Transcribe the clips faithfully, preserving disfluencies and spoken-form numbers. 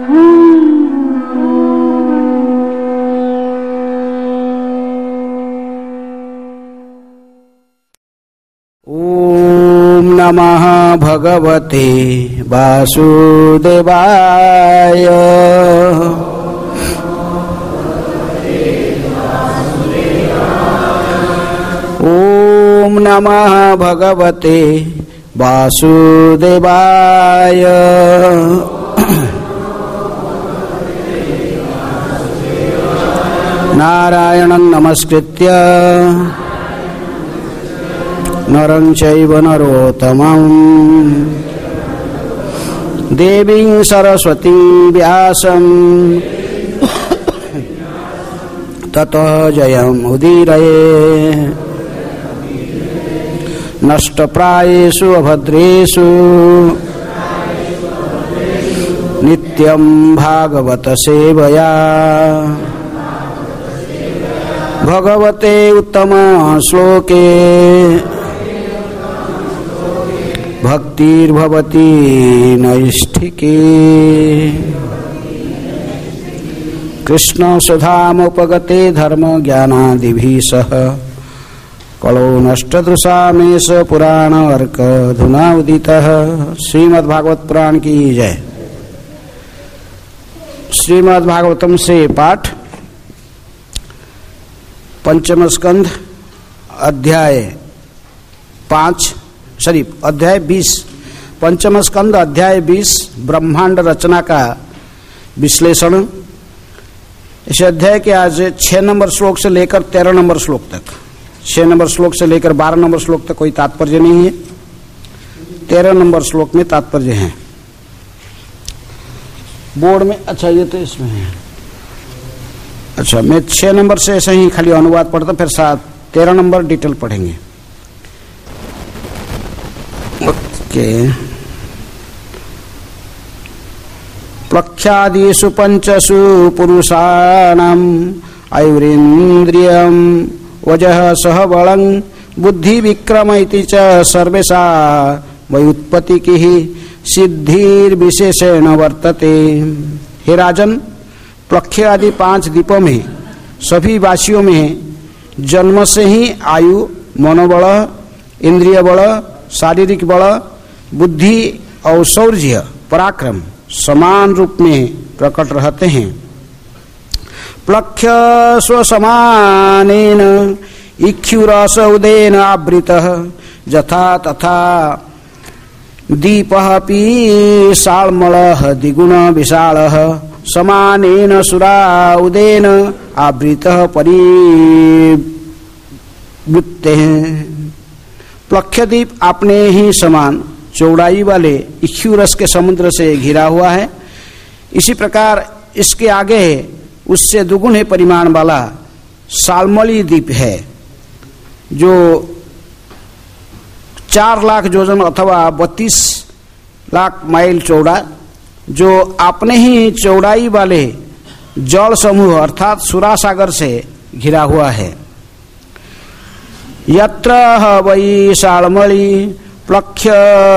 ओम नमः भगवते वासुदेवाय। ओम नमः भगवते वासुदेवाय। नारायणं नमस्कृत्य नरं चैव नरोत्तमं देवीं सरस्वतीं व्यासं ततः जयमुदीरये। नष्टप्रायेषु अभद्रेषु नित्यं भागवत सेवया भगवते उत्तम श्लोके भक्तिर्भवति नैष्ठिके। कृष्ण सुधामुपगते धर्म ज्ञानादिभिः सह कलो नष्टदृशामेष पुराण अर्क धुना उदितः। श्रीमद् भागवत पुराण की जय। श्रीमद् भागवतम से पाठ पंचम स्कंध अध्याय पांच सॉरी अध्याय बीस पंचम स्कंद अध्याय बीस ब्रह्मांड रचना का विश्लेषण। इस अध्याय के आज छह नंबर श्लोक से लेकर तेरह नंबर श्लोक तक, छह नंबर श्लोक से लेकर बारह नंबर श्लोक तक कोई तात्पर्य नहीं है, तेरह नंबर श्लोक में तात्पर्य है बोर्ड में। अच्छा ये तो इसमें है। अच्छा मैं छह नंबर से ऐसे ही खाली अनुवाद पढ़ता, फिर सात तेरह नंबर डिटेल पढ़ेंगे। ओके। प्लक्षादिषु पंचसु पुरुषाणाम् आयुरिन्द्रियं वजः सह बलं बुद्धि विक्रम इति च सर्वेषा व्युत्पत्तिः सिद्धिर्विशेषेण वर्तते। हे राजन, प्लक्ष्य आदि पांच द्वीपों में सभी वासियों में जन्म से ही आयु, मनोबल, इंद्रिय बल, शारीरिक बल, बुद्धि और शौर्य पराक्रम समान रूप में प्रकट रहते हैं। प्लक्ष्य स्वसमानेन इक्षुरस उदेन आवृतः यथा तथा दीपः अपि शाल्मलः द्विगुण विशालः समानेन सुरा उदेन आवृतः परिवृत्ते। प्लक्षद्वीप अपने ही समान चौड़ाई वाले इक्षुरस के समुद्र से घिरा हुआ है। इसी प्रकार इसके आगे उससे दुगुने परिमाण वाला शाल्मली द्वीप है जो चार लाख योजन अथवा बत्तीस लाख माइल चौड़ा, जो अपने ही चौड़ाई वाले जल समूह अर्थात सुरासागर से घिरा हुआ है। यत्र वै शाल्मली प्लक्ष्य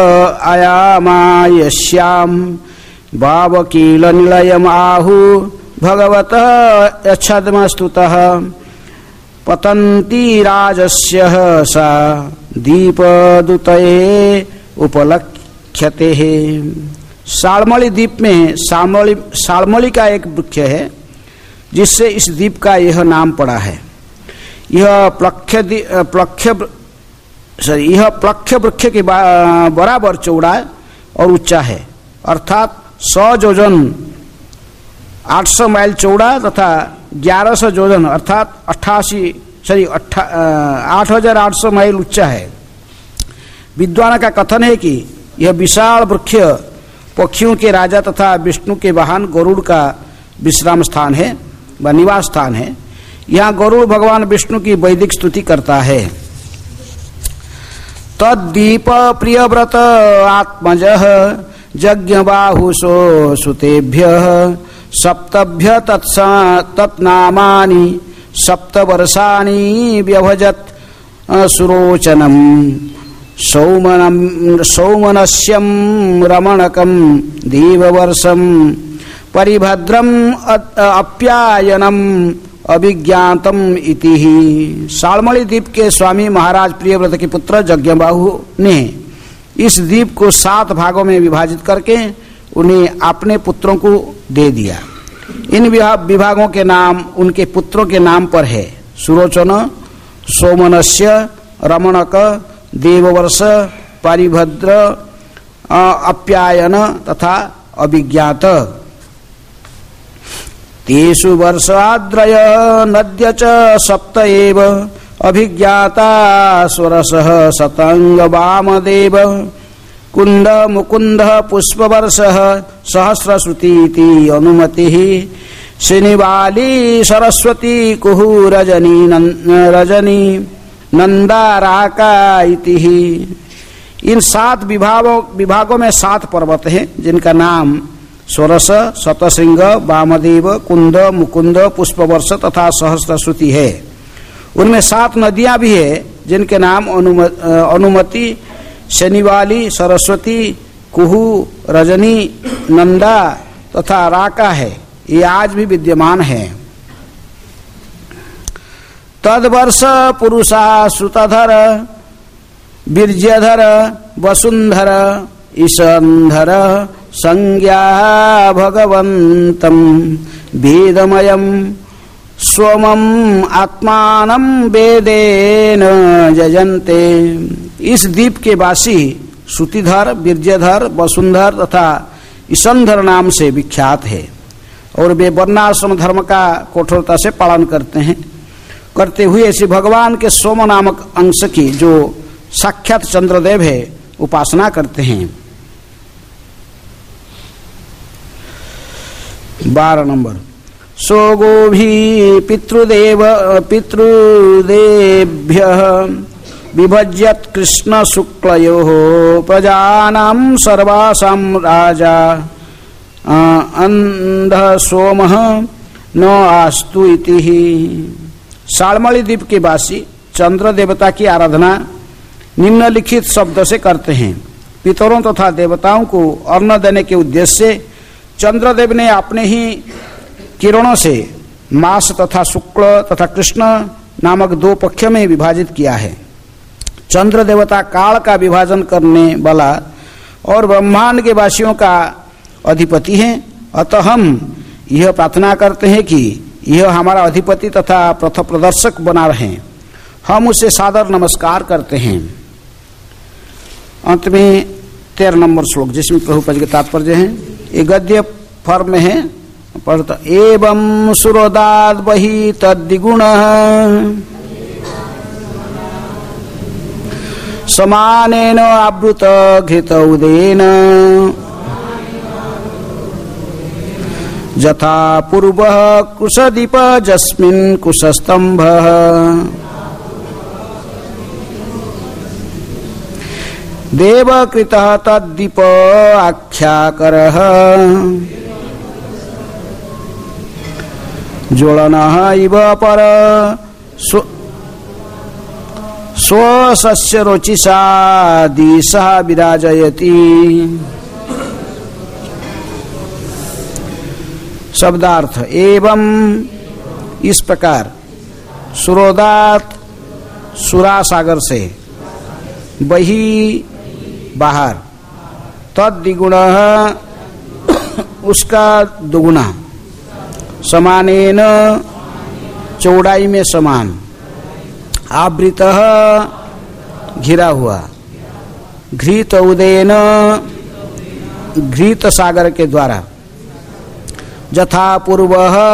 आयामायस्याम भावकील निलयम आहु भगवतः यच्छद्मस्तुतः पतन्ति राजस्य सा दीपदुतये उपलक्ष्यते। शाल्मली द्वीप में शाल्मली शाल्मली का एक वृक्ष है जिससे इस द्वीप का यह नाम पड़ा है। यह प्लक्ष्य प्लक्ष्य सॉरी यह प्लक्ष्य वृक्ष के बराबर चौड़ा और ऊंचा है, अर्थात सौ योजन आठ सौ माइल चौड़ा तथा ग्यारह सौ योजन अर्थात अट्ठासी सॉरी आठ हजार आठ सौ माइल ऊंचा है। विद्वान का कथन है कि यह विशाल वृक्ष पक्षियों के राजा तथा विष्णु के वाहन गरुड़ का विश्राम स्थान है व निवास स्थान है। यहाँ गरुड़ भगवान विष्णु की वैदिक स्तुति करता है। तद्दीप प्रियव्रत आत्मजः यज्ञबाहुषो सुतेभ्यः सप्तभ्य तत्नामानि सप्तवर्षाणि व्यभजत् सुरोचनम सौमनम सौमनस्यम रमणकम दीववर्षम परिभद्रम अप्यायनम अभिज्ञातम इति ही। सालमणि द्वीप के स्वामी महाराज प्रियव्रत के पुत्र जज्ञबाहु ने इस द्वीप को सात भागों में विभाजित करके उन्हें अपने पुत्रों को दे दिया। इन विभागों के नाम उनके पुत्रों के नाम पर है: सुरोचन, सोमनस्य, रमणक, देववर्ष, परिभद्र, अप्यायन तथा अभिज्ञात। तेषु वर्षाद्रय नद्य च सप्त एव अभिज्ञाता स्वरसः शतंग वामदेव कुंद मुकुंद पुष्पवर्षः सहस्रश्रुतीति अनुमतिः श्रीनिवाली सरस्वती कुहू रजनी रजनी नंदाराका इति। इन सात विभागों विभागों में सात पर्वत हैं जिनका नाम स्वरस, शतशृंग, वामदेव, कुंद, मुकुंद, पुष्पवर्ष तथा सहस्रश्रुति है। उनमें सात नदियां भी है जिनके नाम अनुमति, शनिवाली, सरस्वती, कुहू, रजनी, नंदा तथा राका है। ये आज भी विद्यमान है। तदवर्ष पुरुषा श्रुतधर, बीर्यधर, वसुंधर, ईशंधर संज्ञा भगवंतम वेदमयम स्वमम आत्मानं वेदेन जजन्ते। इस द्वीप के वासी श्रुतिधर, बीर्यधर, वसुंधर तथा ईशंधर नाम से विख्यात है और वे वर्णाश्रम धर्म का कठोरता से पालन करते हैं करते हुए श्री भगवान के सोम नामक अंश की, जो साक्षात चंद्रदेव है, उपासना करते हैं। बारह नंबर। सोगोभी पितृदेव पितृदेभ्यः विभज्यत कृष्ण शुक्लयोः प्रजानां सर्वासां राजा अंध सोमः न आस्तु इति। सालमणि द्वीप के वासी चंद्र देवता की आराधना निम्नलिखित शब्द से करते हैं। पितरों तथा देवताओं को अन्न देने के उद्देश्य से चंद्रदेव ने अपने ही किरणों से मास तथा शुक्ल तथा कृष्ण नामक दो पक्ष में विभाजित किया है। चंद्र देवता काल का विभाजन करने वाला और ब्रह्मांड के वासियों का अधिपति हैं। अतः हम यह प्रार्थना करते हैं कि यह हमारा अधिपति तथा पथ प्रदर्शक बना रहे। हम उसे सादर नमस्कार करते हैं। अंत में तेरह नंबर श्लोक जिसमें प्रभुपद के तात्पर्य है। ये गद्य फर्म में है। पढ़ता एवं सुरोदाद बहि तद्विगुण समानेन आवृत घृत उदेन यथा पूर्व कुशदीप जस्मिन् कुशस्तंभ देवकृत तद्दीप आख्याकरः ज्वलनः इव पर स्वसस्य रोचिषा दिशा विराजयति। शब्दार्थ एवं इस प्रकार सुरोदात सुरासागर से बही बाहर तद्विगुण उसका दुगुना समानेन चौड़ाई में समान आवृत घिरा हुआ घृत उदेन घृत सागर के द्वारा यथा पूर्व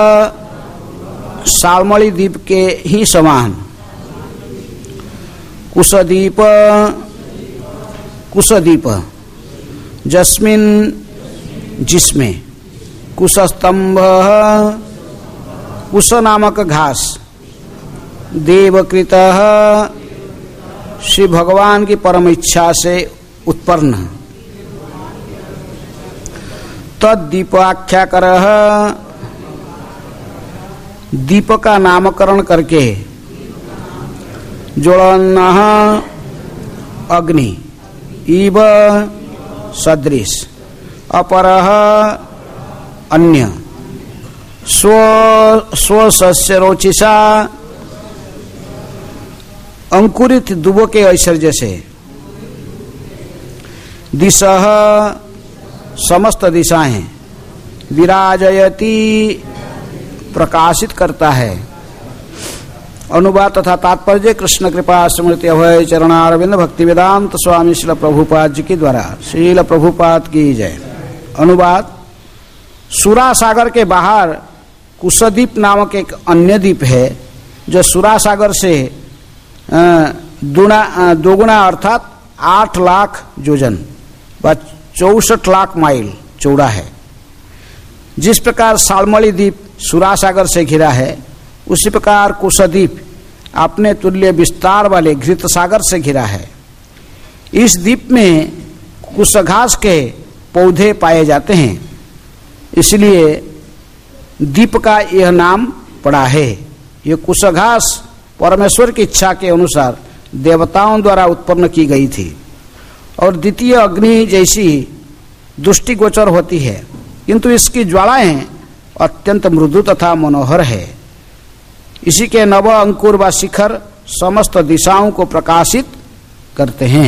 सालमणि द्वीप के ही समान कुशदीप कुशदीप जस्मिन जिसमें कुशस्तंभ कुश नामक घास देवकृत श्री भगवान की परम इच्छा से उत्पन्न तद्दीपाख्याकर दीप का नामकरण करके ज्वलन अग्नि इव सदृश अपरः अन्य, स्व स्वसस्य रोचिसा, अंकुरित दुबों के ऐश्वर्य से, दिशः समस्त दिशाएं, विराजयति प्रकाशित करता है। अनुवाद तथा तात्पर्य कृष्ण कृपा स्मृति अभय चरणारविंद भक्ति वेदांत स्वामी श्रील प्रभुपाद जी के द्वारा। श्रील प्रभुपाद की जय। अनुवाद। सुरा सागर के बाहर कुशद्वीप नामक एक अन्य द्वीप है जो सुरा सागर से दुना दोगुना अर्थात आठ लाख योजन व चौसठ लाख माइल चौड़ा है। जिस प्रकार शालमली द्वीप सुरा सागर से घिरा है, उसी प्रकार कुशद्वीप अपने तुल्य विस्तार वाले घृत सागर से घिरा है। इस द्वीप में कुशघास के पौधे पाए जाते हैं, इसलिए द्वीप का यह नाम पड़ा है। यह कुशघास परमेश्वर की इच्छा के अनुसार देवताओं द्वारा उत्पन्न की गई थी और द्वितीय अग्नि जैसी दृष्टिगोचर होती है, किंतु इसकी ज्वालाएं अत्यंत मृदु तथा मनोहर है। इसी के नव अंकुर व शिखर समस्त दिशाओं को प्रकाशित करते हैं।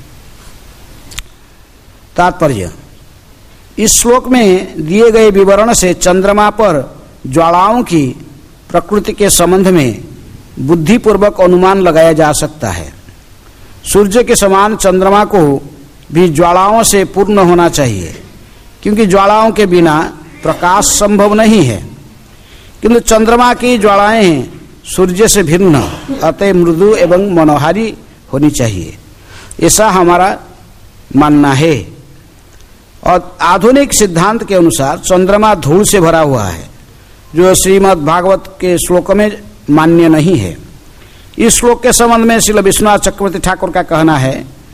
तात्पर्य। इस श्लोक में दिए गए विवरण से चंद्रमा पर ज्वालाओं की प्रकृति के संबंध में बुद्धिपूर्वक अनुमान लगाया जा सकता है। सूर्य के समान चंद्रमा को भी ज्वालाओं से पूर्ण होना चाहिए, क्योंकि ज्वालाओं के बिना प्रकाश संभव नहीं है। किंतु चंद्रमा की ज्वालाएं सूर्य से भिन्न अतः मृदु एवं मनोहारी होनी चाहिए, ऐसा हमारा मानना है। और आधुनिक सिद्धांत के अनुसार चंद्रमा धूल से भरा हुआ है, जो श्रीमद् भागवत के श्लोक में मान्य नहीं है। इस श्लोक के संबंध में श्रील विश्वनाथ चक्रवर्ती ठाकुर का कहना है,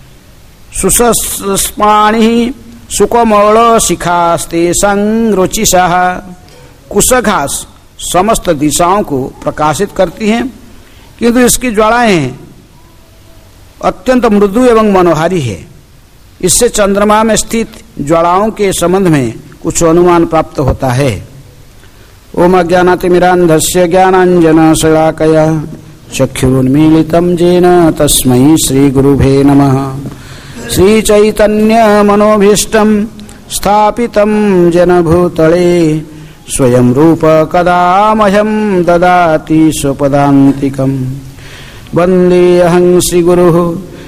सुषस्पाणि सुकोमल शिखास्ते संरुचिषा। कुशघास समस्त दिशाओं को प्रकाशित करती हैं, किंतु इसकी ज्वालाएं अत्यंत मृदु एवं मनोहारी है। इससे चंद्रमा में स्थित ज्वालाओं के संबंध में कुछ अनुमान प्राप्त होता है। ओम अज्ञानातिमिरान्धस्य ज्ञानाञ्जनशलाकया चक्षुरुन्मीलितं येन तस्मै श्रीगुरुभे नमः। श्रीचैतन्यमनोभीष्टं स्थापितं जनभूतले स्वयं रूप कदा मह्यं ददाति स्वपदान्तिकं। वन्देऽहं श्रीगुरुः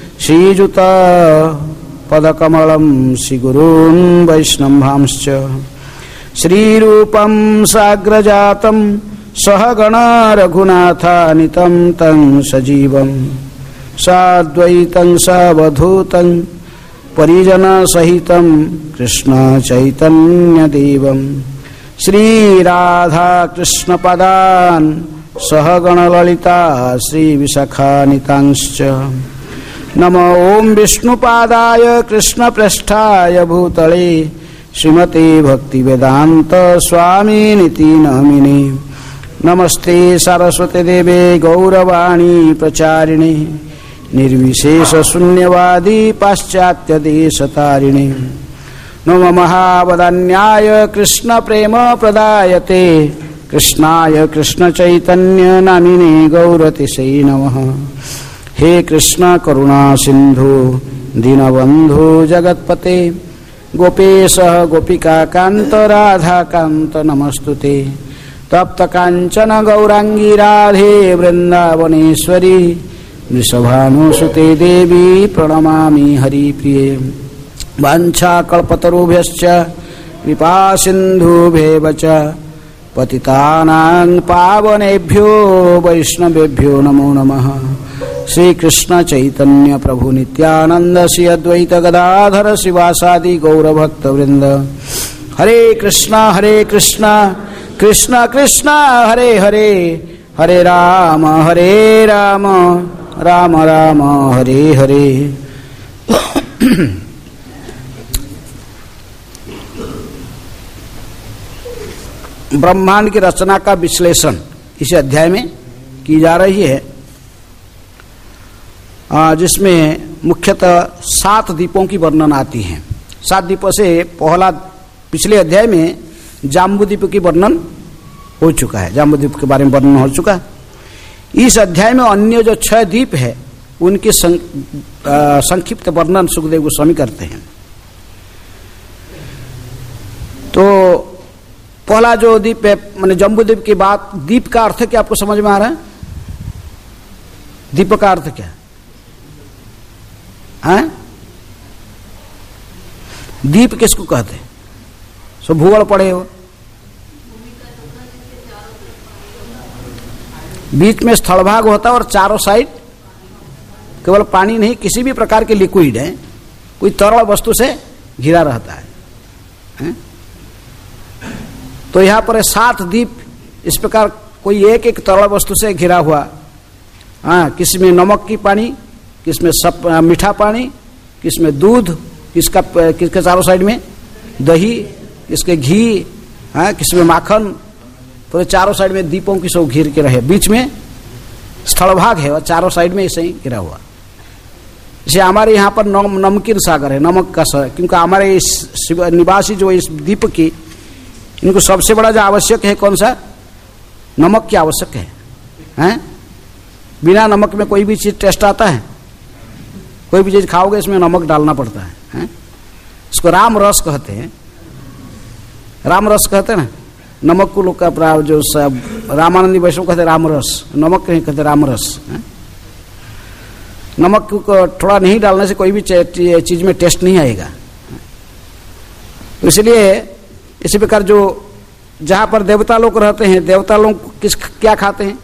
श्रीयुतपदकमलं श्रीगुरून् वैष्णवांश्च। श्रीरूपं साग्रजातं सहगण रघुनाथानितं तं सजीवं साद्वैतं सावधूतं परिजनसहितं कृष्ण चैतन्यदेवं। श्रीराधा कृष्णपदान् सहगण ललिता श्रीविशाखानितांश्च। नमो ओं विष्णुपादाय कृष्णप्रेष्ठाय भूतले श्रीमते भक्तिवेदांत स्वामिनिति नामिने। नमस्ते सरस्वती देवे गौरवाणी प्रचारिणे निर्विशेष शून्यवादी पाश्चात्य देशतारिणे। नमो महावदन्याय कृष्ण प्रेम प्रदायते कृष्णाय कृष्ण चैतन्य नामिने गौरतिसे नमः। हे कृष्ण करुणा सिंधु दीनबंधु जगत्पते गोपेश गोपिका कांत राधा कांत नमस्तुते। तप्त कांचन गौरांगी राधे वृंदावनेश्वरी वृषभानुसुते देवी प्रणमामि हरिप्रिये। वाञ्छाकल्पतरुभ्यश्च कृपा सिन्धुभ्येव च पतितानां पावनेभ्यो वैष्णवेभ्यो नमो नमः। श्री कृष्ण चैतन्य प्रभु नित्यानंद श्री अद्वैत गदाधर शिवासादि गौरभक्त वृंद। हरे कृष्णा हरे कृष्णा कृष्णा कृष्णा हरे हरे हरे राम हरे राम राम राम हरे हरे। ब्रह्मांड की रचना का विश्लेषण इस अध्याय में की जा रही है, जिसमें मुख्यतः सात द्वीपों की वर्णन आती है। सात द्वीपों से पहला पिछले अध्याय में जाम्बूद्वीप की वर्णन हो चुका है, जाम्बूद्वीप के बारे में वर्णन हो चुका है। इस अध्याय में अन्य जो छह द्वीप है उनके संक्षिप्त वर्णन सुखदेव गोस्वामी करते हैं। तो पहला जो द्वीप है माने जम्बूद्वीप की बात, द्वीप का अर्थ क्या आपको समझ में आ रहा है? द्वीप का अर्थ क्या है? द्वीप किसको कहते हैं? सो भूगोल पढ़े हो। बीच में स्थलभाग होता है और चारों साइड केवल पानी नहीं, किसी भी प्रकार के लिक्विड है, कोई तरल वस्तु से घिरा रहता है, है? तो यहां पर सात द्वीप इस प्रकार कोई एक एक तरल वस्तु से घिरा हुआ। हाँ, किसी में नमक की पानी, किसमें सब मीठा पानी, किसमें दूध, किसका किसके चारों साइड में दही, किसके घी, हाँ, किसमें माखन, तो चारों साइड में दीपों की सब घिर के रहे। बीच में स्थलभाग है और चारों साइड में ऐसे ही घिरा हुआ। जैसे हमारे यहाँ पर नम, नमकीन सागर है, नमक का सागर, क्योंकि हमारे इस निवासी जो इस द्वीप की, इनको सबसे बड़ा जो आवश्यक है कौन सा? नमक की आवश्यक है, हैं? बिना नमक में कोई भी चीज टेस्ट आता है? कोई भी चीज खाओगे इसमें नमक डालना पड़ता है, हैं? इसको राम रस कहते हैं, राम रस कहते हैं ना। नमक को लोग का जो सब रामानंदी वैष्णव कहते राम रस, नमक नहीं कहते राम रस, हैं? नमक को थोड़ा नहीं डालने से कोई भी चीज में टेस्ट नहीं आएगा। तो इसलिए इसी प्रकार जो जहां पर देवता लोग रहते हैं, देवता लोग किस क्या खाते हैं?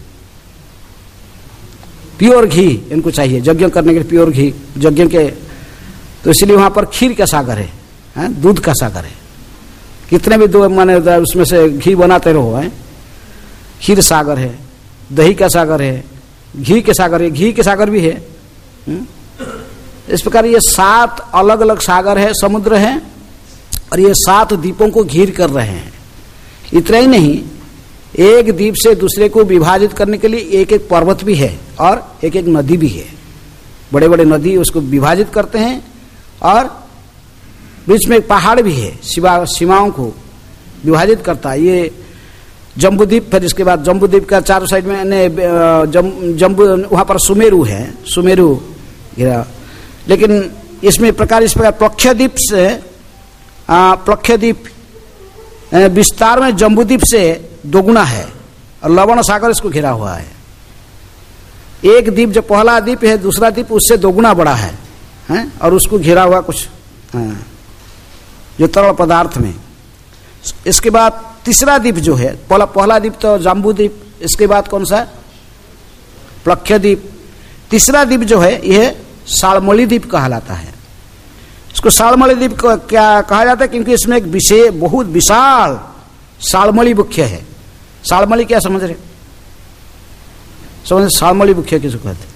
प्योर घी इनको चाहिए यज्ञ करने के लिए, प्योर घी यज्ञ के। तो इसलिए वहां पर खीर का सागर है, है? दूध का सागर है। कितने भी दो माने उसमें से घी बनाते रहो, है? खीर सागर है, दही का सागर है, घी के सागर है, घी के सागर भी है। हुँ? इस प्रकार ये सात अलग अलग सागर है, समुद्र है, और ये सात द्वीपों को घिर कर रहे हैं। इतना ही नहीं, एक द्वीप से दूसरे को विभाजित करने के लिए एक एक पर्वत भी है और एक एक नदी भी है। बड़े बड़े नदी उसको विभाजित करते हैं और बीच में एक पहाड़ भी है, सीमा सीमाओं को विभाजित करता है। ये जम्बूद्वीप, फिर इसके बाद जम्बूद्वीप का चारों साइड में जम, जम्बू वहां पर सुमेरु है, सुमेरु गिरा। लेकिन इसमें प्रकार इस प्रकार प्लक्षद्वीप से प्लक्षद्वीप विस्तार में जम्बूद्वीप से दोगुना है और लवण सागर इसको घिरा हुआ है। एक द्वीप जो पहला द्वीप है, दूसरा द्वीप उससे दोगुना बड़ा है, हैं? और उसको घिरा हुआ कुछ हाँ, जो तरल पदार्थ में। इसके बाद तीसरा द्वीप जो है, पहला पहला द्वीप तो जम्बूद्वीप, इसके बाद कौन सा? प्लक्षद्वीप। तीसरा द्वीप जो है यह शालमली द्वीप कहलाता है। इसको शालमली द्वीप क्या कहा जाता है? क्योंकि इसमें एक विशेष बहुत विशाल शालमली वृक्ष है। शालमली क्या समझ रहे? समझ? शालमली वृक्ष किसको कहते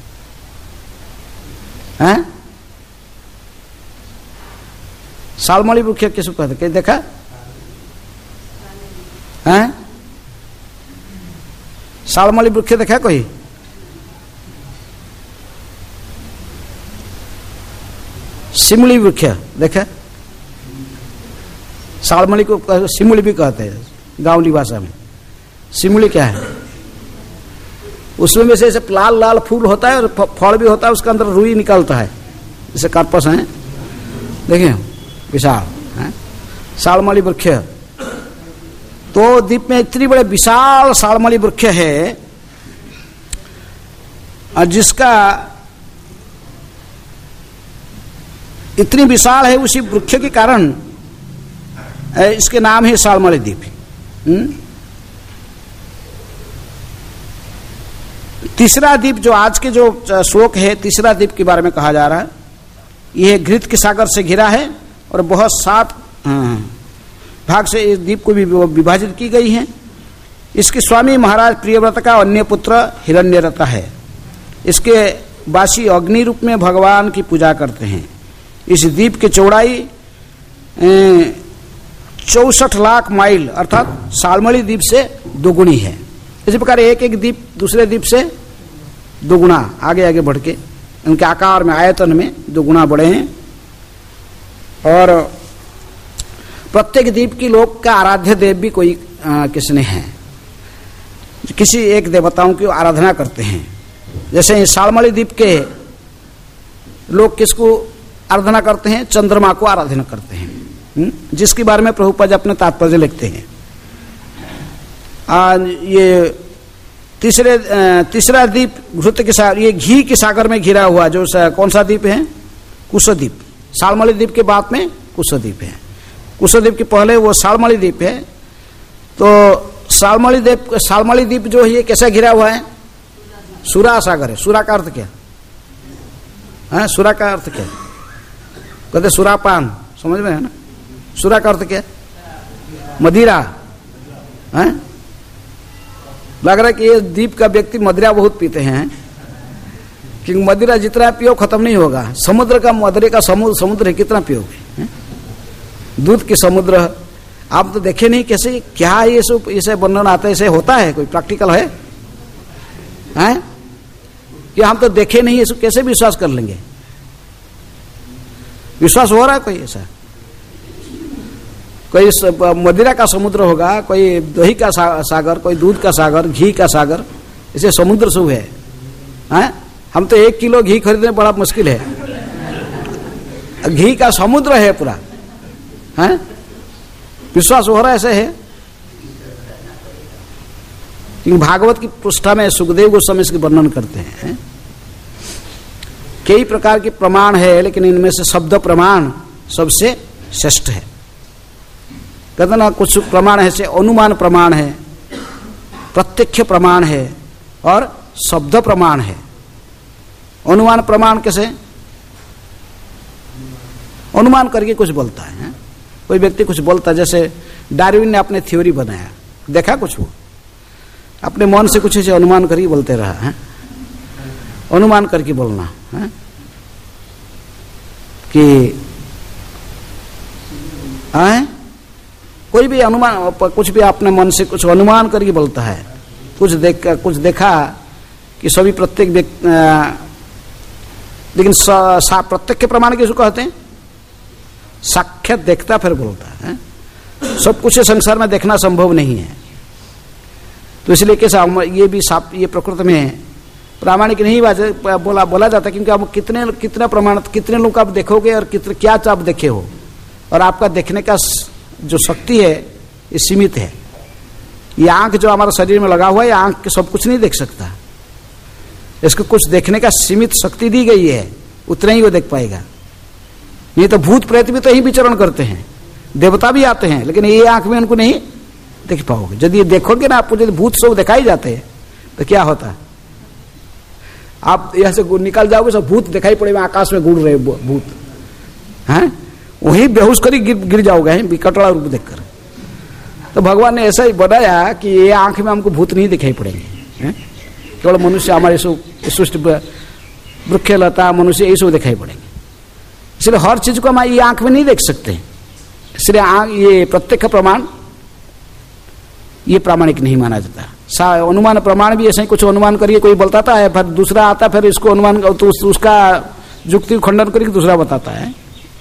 हैं? शालमली वृक्ष किसको कहते? क्या देखा है? शालमली वृक्ष देखा कोई? सिमली वृक्ष देखा? शालमली को सिमली भी कहते हैं गांवली भाषा में। सिमली क्या है? उसमें में से ऐसे लाल लाल फूल होता है और फल भी होता है, उसके अंदर रुई निकलता है, जैसे कार्पस है, देखिए विशाल है शालमली वृक्ष। तो द्वीप में इतनी बड़े विशाल शालमली वृक्ष है और जिसका इतनी विशाल है, उसी वृक्ष के कारण इसके नाम है शालमली द्वीप। तीसरा द्वीप जो आज के जो श्लोक है, तीसरा द्वीप के बारे में कहा जा रहा है, यह घृत के सागर से घिरा है और बहुत सात भाग से इस द्वीप को भी विभाजित की गई है। इसके स्वामी महाराज प्रियव्रत का अन्य पुत्र हिरण्यरथ है। इसके वासी अग्नि रूप में भगवान की पूजा करते हैं। इस द्वीप की चौड़ाई चौसठ लाख माइल अर्थात शालमली द्वीप से दोगुनी है। इसी प्रकार एक एक द्वीप दूसरे द्वीप से दोगुना आगे आगे बढ़ के उनके आकार में, आयतन में दोगुना बढ़े हैं। और प्रत्येक द्वीप की लोग का आराध्य देव भी कोई आ, किसने है, किसी एक देवताओं की आराधना करते हैं। जैसे सालमली द्वीप के लोग किसको आराधना करते हैं? चंद्रमा को आराधना करते हैं, जिसके बारे में प्रभुपाद अपने तात्पर्य लिखते हैं। आ, ये तीसरे तीसरा द्वीप घृत के सागर, ये घी के सागर में घिरा हुआ जो कौन सा द्वीप है? कुशद्वीप। सालमली द्वीप के बाद में कुशद्वीप है। कुशद्वीप के पहले वो सालमली द्वीप है। तो सालमली द्वीप सालमली द्वीप जो है ये कैसा घिरा हुआ है? सुरा सागर है। सुरा का अर्थ क्या है? सुरा का अर्थ क्या? कहते सुरापान, समझ में है ना? सुरा का अर्थ क्या? मदिरा है। लग रहा है कि ये द्वीप का व्यक्ति मदिरा बहुत पीते हैं, क्योंकि मदिरा जितना पियो खत्म नहीं होगा। समुद्र का मदिरे का समुद्र समुद्र है, कितना पियोगे? दूध की समुद्र आप तो देखे नहीं, कैसे क्या ये सब इसे वर्णन आता है? इसे होता है कोई प्रैक्टिकल है, हैं? कि हम तो देखे नहीं, इसको कैसे विश्वास कर लेंगे? विश्वास हो रहा है कोई ऐसा? कोई मदिरा का समुद्र होगा, कोई दही का सागर, कोई दूध का सागर, घी का सागर, इसे समुद्र सब है, हैं? हम तो एक किलो घी खरीदने बड़ा मुश्किल है, घी का समुद्र है पूरा, हैं? विश्वास हो रहा है ऐसे है? क्योंकि भागवत की पृष्ठा में सुखदेव गोस्वामी इसके वर्णन करते हैं। कई प्रकार के प्रमाण है, लेकिन इनमें से शब्द प्रमाण सबसे श्रेष्ठ है। कहते ना, कुछ प्रमाण है से अनुमान प्रमाण है, प्रत्यक्ष प्रमाण है और शब्द प्रमाण है। अनुमान प्रमाण कैसे? अनुमान करके कुछ बोलता है, है? कोई व्यक्ति कुछ बोलता है, जैसे डार्विन ने अपने थ्योरी बनाया, देखा कुछ, वो अपने मन से कुछ ऐसे अनुमान करके बोलते रहा है। अनुमान करके बोलना है कि है? कोई भी अनुमान, कुछ भी अपने मन से कुछ अनुमान करके बोलता है। कुछ देख कुछ देखा कि सभी प्रत्येक व्यक्ति, लेकिन प्रत्यक्ष प्रमाण किसको कहते हैं? साक्षात देखता फिर बोलता है। सब कुछ संसार में देखना संभव नहीं है, तो इसलिए कैसा ये भी साप ये प्रकृति में प्रामाणिक नहीं बोला बोला जाता, क्योंकि आप कितने कितने प्रमाण कितने लोग आप देखोगे और कितने क्या आप देखे हो, और आपका देखने का जो शक्ति है ये सीमित है। ये आंख जो हमारे शरीर में लगा हुआ है, ये आंख सब कुछ नहीं देख सकता, इसको कुछ देखने का सीमित शक्ति दी गई है, उतना ही वो देख पाएगा। ये तो भूत प्रेत भी तो यही विचरण करते हैं, देवता भी आते हैं, लेकिन ये आंख में उनको नहीं देख पाओगे। यदि ये देखोगे ना, आपको यदि भूत सब दिखाई जाते हैं तो क्या होता है? आप यहां से निकल जाओगे, सब भूत दिखाई पड़ेगा, आकाश में गुड़ रहे भूत, हैं? वही बेहोश करी गिर, गिर जाओगे विकटड़ा रूप देखकर। तो भगवान ने ऐसा ही बनाया कि ये आंख में हमको भूत नहीं दिखाई पड़ेंगे, हैं? केवल मनुष्य, हमारे सृष्टि वृक्ष लता मनुष्य ये सब दिखाई पड़ेंगे। इसलिए हर चीज को हम ये आंख में नहीं देख सकते, इसलिए आंख ये प्रत्यक्ष प्रमाण ये प्रामाणिक नहीं माना जाता। अनुमान प्रमाण भी ऐसे ही कुछ अनुमान करिए, कोई बताता है, फिर दूसरा आता है, फिर इसको अनुमान तो उस, उसका युक्ति खंडन करके दूसरा बताता है।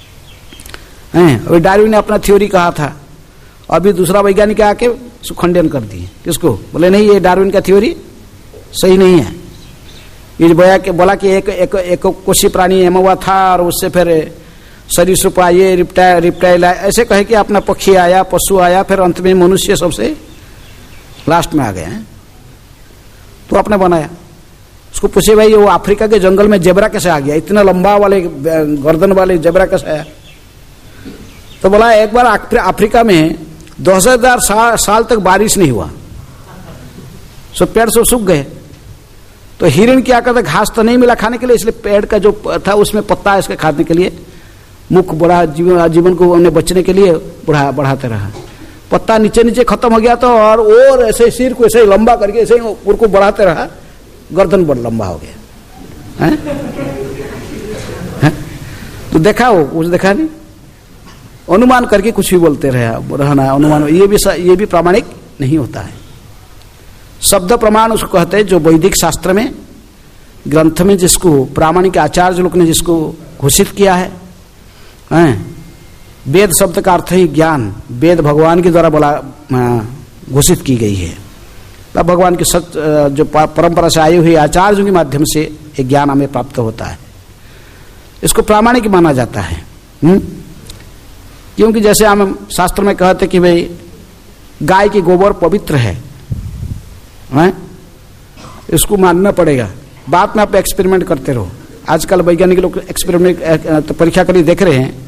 अभी डार्विन ने अपना थ्योरी कहा था, अभी दूसरा वैज्ञानिक आके उसको खंडन कर दिए। किसको? बोले नहीं, ये डार्विन का थ्योरी सही नहीं है। ये बोला कि बोला कि एक एक एक कोशी प्राणी एम हुआ था, और उससे फिर सरीसृप आए, रिप्टाइल रिप्टाइल आए, ऐसे कहे कि अपना पक्षी आया, पशु आया, फिर अंत में मनुष्य सबसे लास्ट में आ गए हैं। तो आपने बनाया, उसको पूछे भाई वो अफ्रीका के जंगल में जेबरा कैसे आ गया, इतना लंबा वाले गर्दन वाले जेबरा कैसे आया? तो बोला एक बार अफ्रीका में दो हजार साल, साल तक बारिश नहीं हुआ, सब पेड़ सब सूख गए। तो हिरण क्या करता, घास तो नहीं मिला खाने के लिए, इसलिए पेड़ का जो था उसमें पत्ता इसके खाने के लिए, मुख बढ़ा, जीवन जीवन को उन्हें बचने के लिए बढ़ा बढ़ाते रहा। पत्ता नीचे नीचे खत्म हो गया तो और और ऐसे सिर को ऐसे लंबा करके ऐसे उनको बढ़ाते रहा, गर्दन बड़ लंबा हो गया है? है? तो देखा वो कुछ देखा नहीं, अनुमान करके कुछ भी बोलते रहे रहना, अनुमान ये भी ये भी प्रामाणिक नहीं होता है। शब्द प्रमाण उसको कहते हैं, जो वैदिक शास्त्र में ग्रंथ में जिसको प्रामाणिक आचार्य लोग ने जिसको घोषित किया है, हैं? वेद शब्द का अर्थ ही ज्ञान, वेद भगवान के द्वारा बोला घोषित की गई है। तब भगवान की सच जो परंपरा से आई हुई आचार्यों के माध्यम से एक ज्ञान हमें प्राप्त होता है। इसको प्रामाणिक माना जाता है। हुँ? क्योंकि जैसे हम शास्त्र में कहते कि भाई गाय की गोबर पवित्र है, हैं? इसको मानना पड़ेगा। बाद में आप एक्सपेरिमेंट करते रहो। आजकल वैज्ञानिक लोग एक्सपेरिमेंट तो परीक्षा करके देख रहे हैं,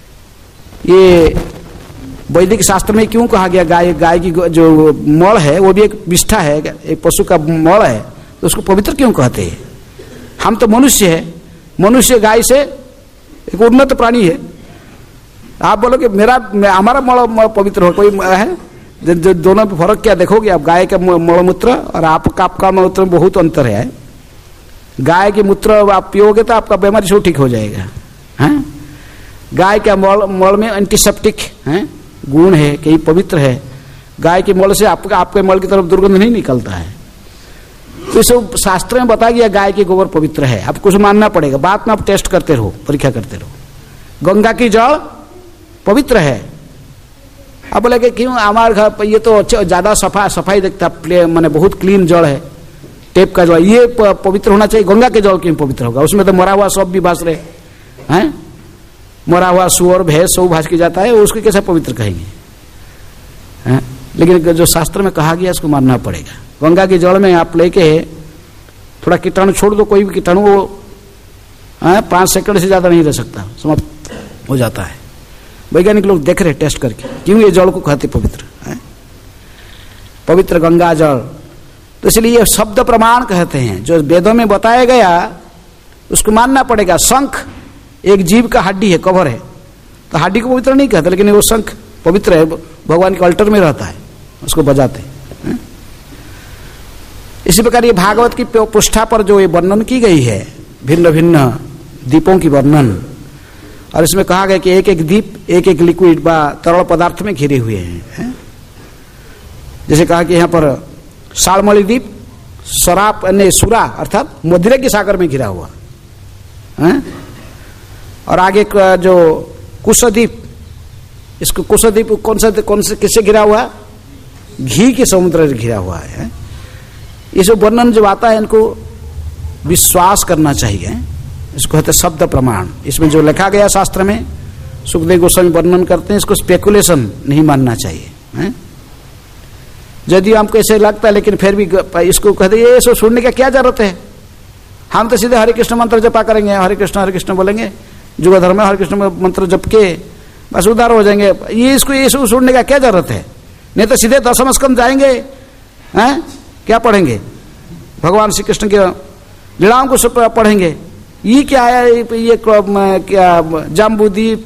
ये वैदिक शास्त्र में क्यों कहा गया गाय गाय की जो मल है वो भी एक विष्ठा है, एक पशु का मल है, तो उसको पवित्र क्यों कहते हैं? हम तो मनुष्य है, मनुष्य गाय से एक उन्नत प्राणी है। आप बोलो कि मेरा हमारा मल, मल पवित्र हो, कोई है? जो दोनों में फर्क क्या देखोगे आप? गाय का मलमूत्र और आपका आपका मलमूत्र में बहुत अंतर है। गाय के मूत्र आप पियोगे तो आपका बीमारी से ठीक हो जाएगा। हैं? गाय का मल मल में एंटीसेप्टिक हैं गुण है, कहीं पवित्र है। गाय के मल से आपका आपके मल की तरफ दुर्गंध नहीं निकलता है। तो इस शास्त्र में बताया गया गाय के गोबर पवित्र है, आपको कुछ मानना पड़ेगा। बाद में आप टेस्ट करते रहो, परीक्षा करते रहो। गंगा की जल पवित्र है। अब बोले कि क्यों हमारे घर ये तो ज्यादा सफा सफाई देखता है, मैंने बहुत क्लीन जल है, टेप का जल, ये पवित्र होना चाहिए। गंगा के जल क्यों पवित्र होगा? उसमें तो मरा हुआ सब भी भास रहे हैं, मरा हुआ सुअर भैंस सब भास की जाता है, उसको कैसे पवित्र कहेंगे? हैं? लेकिन जो शास्त्र में कहा गया इसको मानना पड़ेगा। गंगा के जल में आप लेके थोड़ा कीटाणु छोड़ दो, कोई भी कीटाणु वो पांच सेकंड से ज्यादा नहीं रह सकता, समाप्त हो जाता है। वैज्ञानिक लोग देख रहे टेस्ट करके, क्यों ये जल को कहते पवित्र है, पवित्र गंगा जल। तो इसलिए ये शब्द प्रमाण कहते हैं, जो वेदों में बताया गया उसको मानना पड़ेगा। शंख एक जीव का हड्डी है, कवर है, तो हड्डी को पवित्र नहीं कहते, लेकिन वो शंख पवित्र है, भगवान के अल्टर में रहता है, उसको बजाते हैं। इसी प्रकार ये भागवत की पृष्ठा पर जो ये वर्णन की गई है भिन्न भिन्न दीपों की वर्णन, और इसमें कहा गया कि एक एक दीप एक एक लिक्विड बा तरल पदार्थ में घिरे हुए हैं, है? जैसे कहा कि यहाँ पर सालमणि दीप शराब ने सुरा अर्थात मदिरा के सागर में घिरा हुआ है। और आगे जो कुशदीप, इसको कुशदीप कौन सा कौन से किससे घिरा हुआ? घी के समुद्र से घिरा हुआ है। ये जो वर्णन जब आता है इनको विश्वास करना चाहिए, इसको कहते शब्द प्रमाण। इसमें जो लिखा गया शास्त्र में सुखदेव गोस्वामी वर्णन करते हैं, इसको स्पेकुलेशन नहीं मानना चाहिए, है? यदि हमको ऐसे लगता है, लेकिन फिर भी इसको कहते ये सब सुनने का क्या जरूरत है? हम तो सीधे हरे कृष्ण मंत्र जपा करेंगे, हरे कृष्ण हरे कृष्ण बोलेंगे, जुग धर्म में हरे कृष्ण मंत्र जप के बस उद्धार हो जाएंगे। ये इसको ये सब सुनने का क्या जरूरत है? नहीं तो सीधे दशम स्कंद जाएंगे, हैं? क्या पढ़ेंगे? भगवान श्री कृष्ण के लीलाओं को सब पढ़ेंगे। ये क्या है? ये क्या जाम्बूदीप,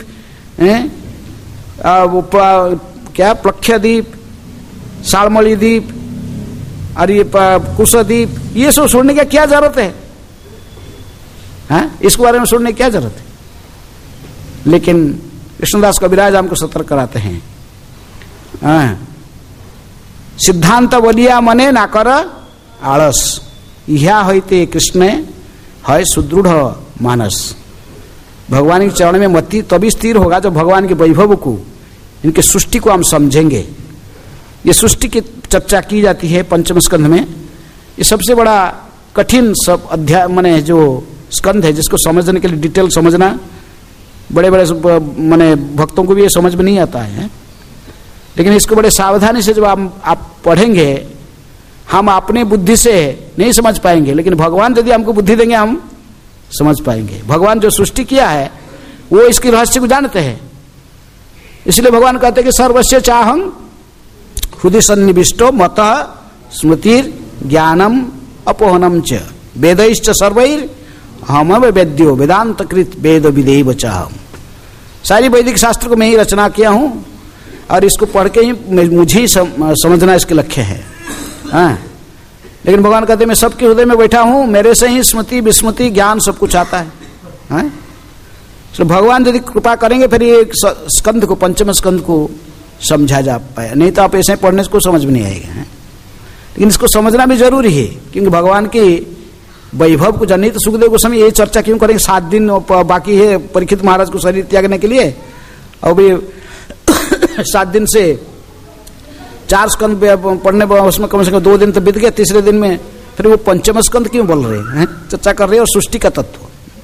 क्या प्लक्षदीप, सालमणि दीप और ये कुशदीप, ये सब सुनने का क्या जरूरत है? हैं? इसके बारे में सुनने की क्या जरूरत है? लेकिन कृष्णदास कविराज हमको सतर्क कराते हैं, हाँ? सिद्धांत बलिया मने ना कर आलस, यह होते कृष्ण है सुदृढ़ मानस। भगवान के चरण में मति तभी स्थिर होगा जब भगवान के वैभव को, इनकी सृष्टि को हम समझेंगे। ये सृष्टि की चर्चा की जाती है पंचम स्कंध में। ये सबसे बड़ा कठिन सब अध्याय माने जो स्कंध है, जिसको समझने के लिए डिटेल समझना बड़े बड़े माने भक्तों को भी ये समझ में नहीं आता है। लेकिन इसको बड़े सावधानी से जब हम आप पढ़ेंगे, हम अपने बुद्धि से नहीं समझ पाएंगे, लेकिन भगवान यदि हमको बुद्धि देंगे हम समझ पाएंगे। भगवान जो सृष्टि किया है वो इसकी रहस्य को जानते हैं, इसलिए भगवान कहते हैं कि सर्वस्य चाहं हृदय सन्निविष्टो मतः स्मृतिर ज्ञानम अपोहनम च वेदैश्च सर्वैर हम वेद्यो वेदांत कृत वेद विदेव चाहम। सारी वैदिक शास्त्र को मैं ही रचना किया हूं और इसको पढ़ के ही मुझे ही समझना इसके लक्ष्य है, हाँ? लेकिन भगवान कहते मैं सबके हृदय में बैठा हूं, मेरे से ही स्मृति विस्मृति ज्ञान सब कुछ आता है, हाँ? तो भगवान यदि कृपा करेंगे फिर ये स्कंध को, पंचम स्कंध को समझा जा पाए, नहीं तो आप ऐसे पढ़ने को समझ में नहीं आएगा, है? लेकिन इसको समझना भी जरूरी है, क्योंकि भगवान की वैभव को जाननी। तो सुखदेव गोस्वामी ये चर्चा क्यों करेंगे? सात दिन बाकी है परीक्षित महाराज को शरीर त्यागने के लिए, और भी सात दिन से चार स्कंद पढ़ने उसमें कम से कम दो दिन तो बीत गए, तीसरे दिन में फिर वो पंचम स्कंद क्यों बोल रहे हैं, चर्चा कर रहे हैं और सृष्टि का तत्व।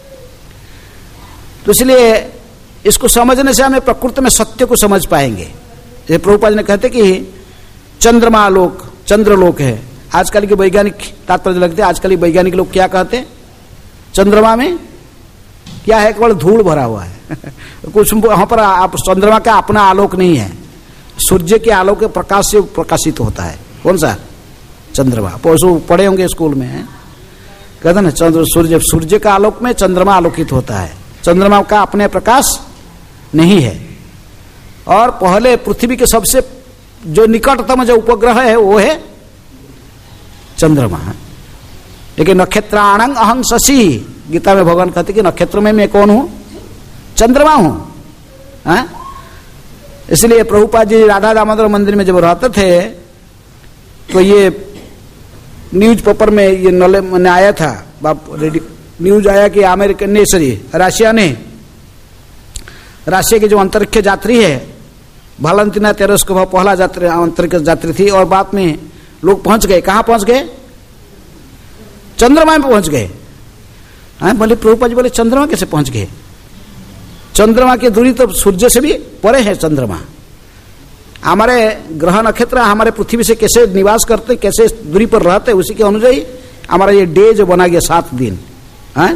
तो इसलिए इसको समझने से हमें प्रकृति में सत्य को समझ पाएंगे। जैसे प्रभुपाद ने कहते कि चंद्रमा आलोक चंद्रलोक है। आजकल के वैज्ञानिक तात्पर्य लगते हैं, आजकल के वैज्ञानिक लोग क्या कहते हैं, चंद्रमा में क्या है, केवल धूल भरा हुआ है कुछ वहां पर आप चंद्रमा का अपना आलोक नहीं है, सूर्य के आलोक के प्रकाश से प्रकाशित होता है। कौन सा चंद्रमा, पढ़े होंगे स्कूल में, है कहते ना चंद्र सूर्य सूर्य का आलोक में चंद्रमा आलोकित होता है, चंद्रमा का अपने प्रकाश नहीं है। और पहले पृथ्वी के सबसे जो निकटतम जो उपग्रह है वो है चंद्रमा। लेकिन नक्षत्राणं अहं शशि, गीता में भगवान कहते कि नक्षत्र में मैं कौन हूं, चंद्रमा हूं। इसलिए प्रभुपाद जी राधा दामोदर मंदिर में जब रहते थे तो ये न्यूज पेपर में ये नले मैंने आया था, बाप रेडी न्यूज आया कि अमेरिका ने सॉरी रशिया ने रशिया के जो अंतरिक्ष यात्री है वालेंटिना तेरेस्कोवा पहला यात्री अंतरिक्ष यात्री थी, और बाद में लोग पहुंच गए, कहां पहुंच गए, चंद्रमा में पहुंच गए। हाँ बोले प्रभुपाद जी बोले चंद्रमा कैसे पहुंच गए, चंद्रमा की दूरी तो सूर्य से भी परे है चंद्रमा। हमारे ग्रह नक्षत्र हमारे पृथ्वी से कैसे निवास करते, कैसे दूरी पर रहते, उसी के अनुसार हमारा ये डे जो बना गया सात दिन। हाँ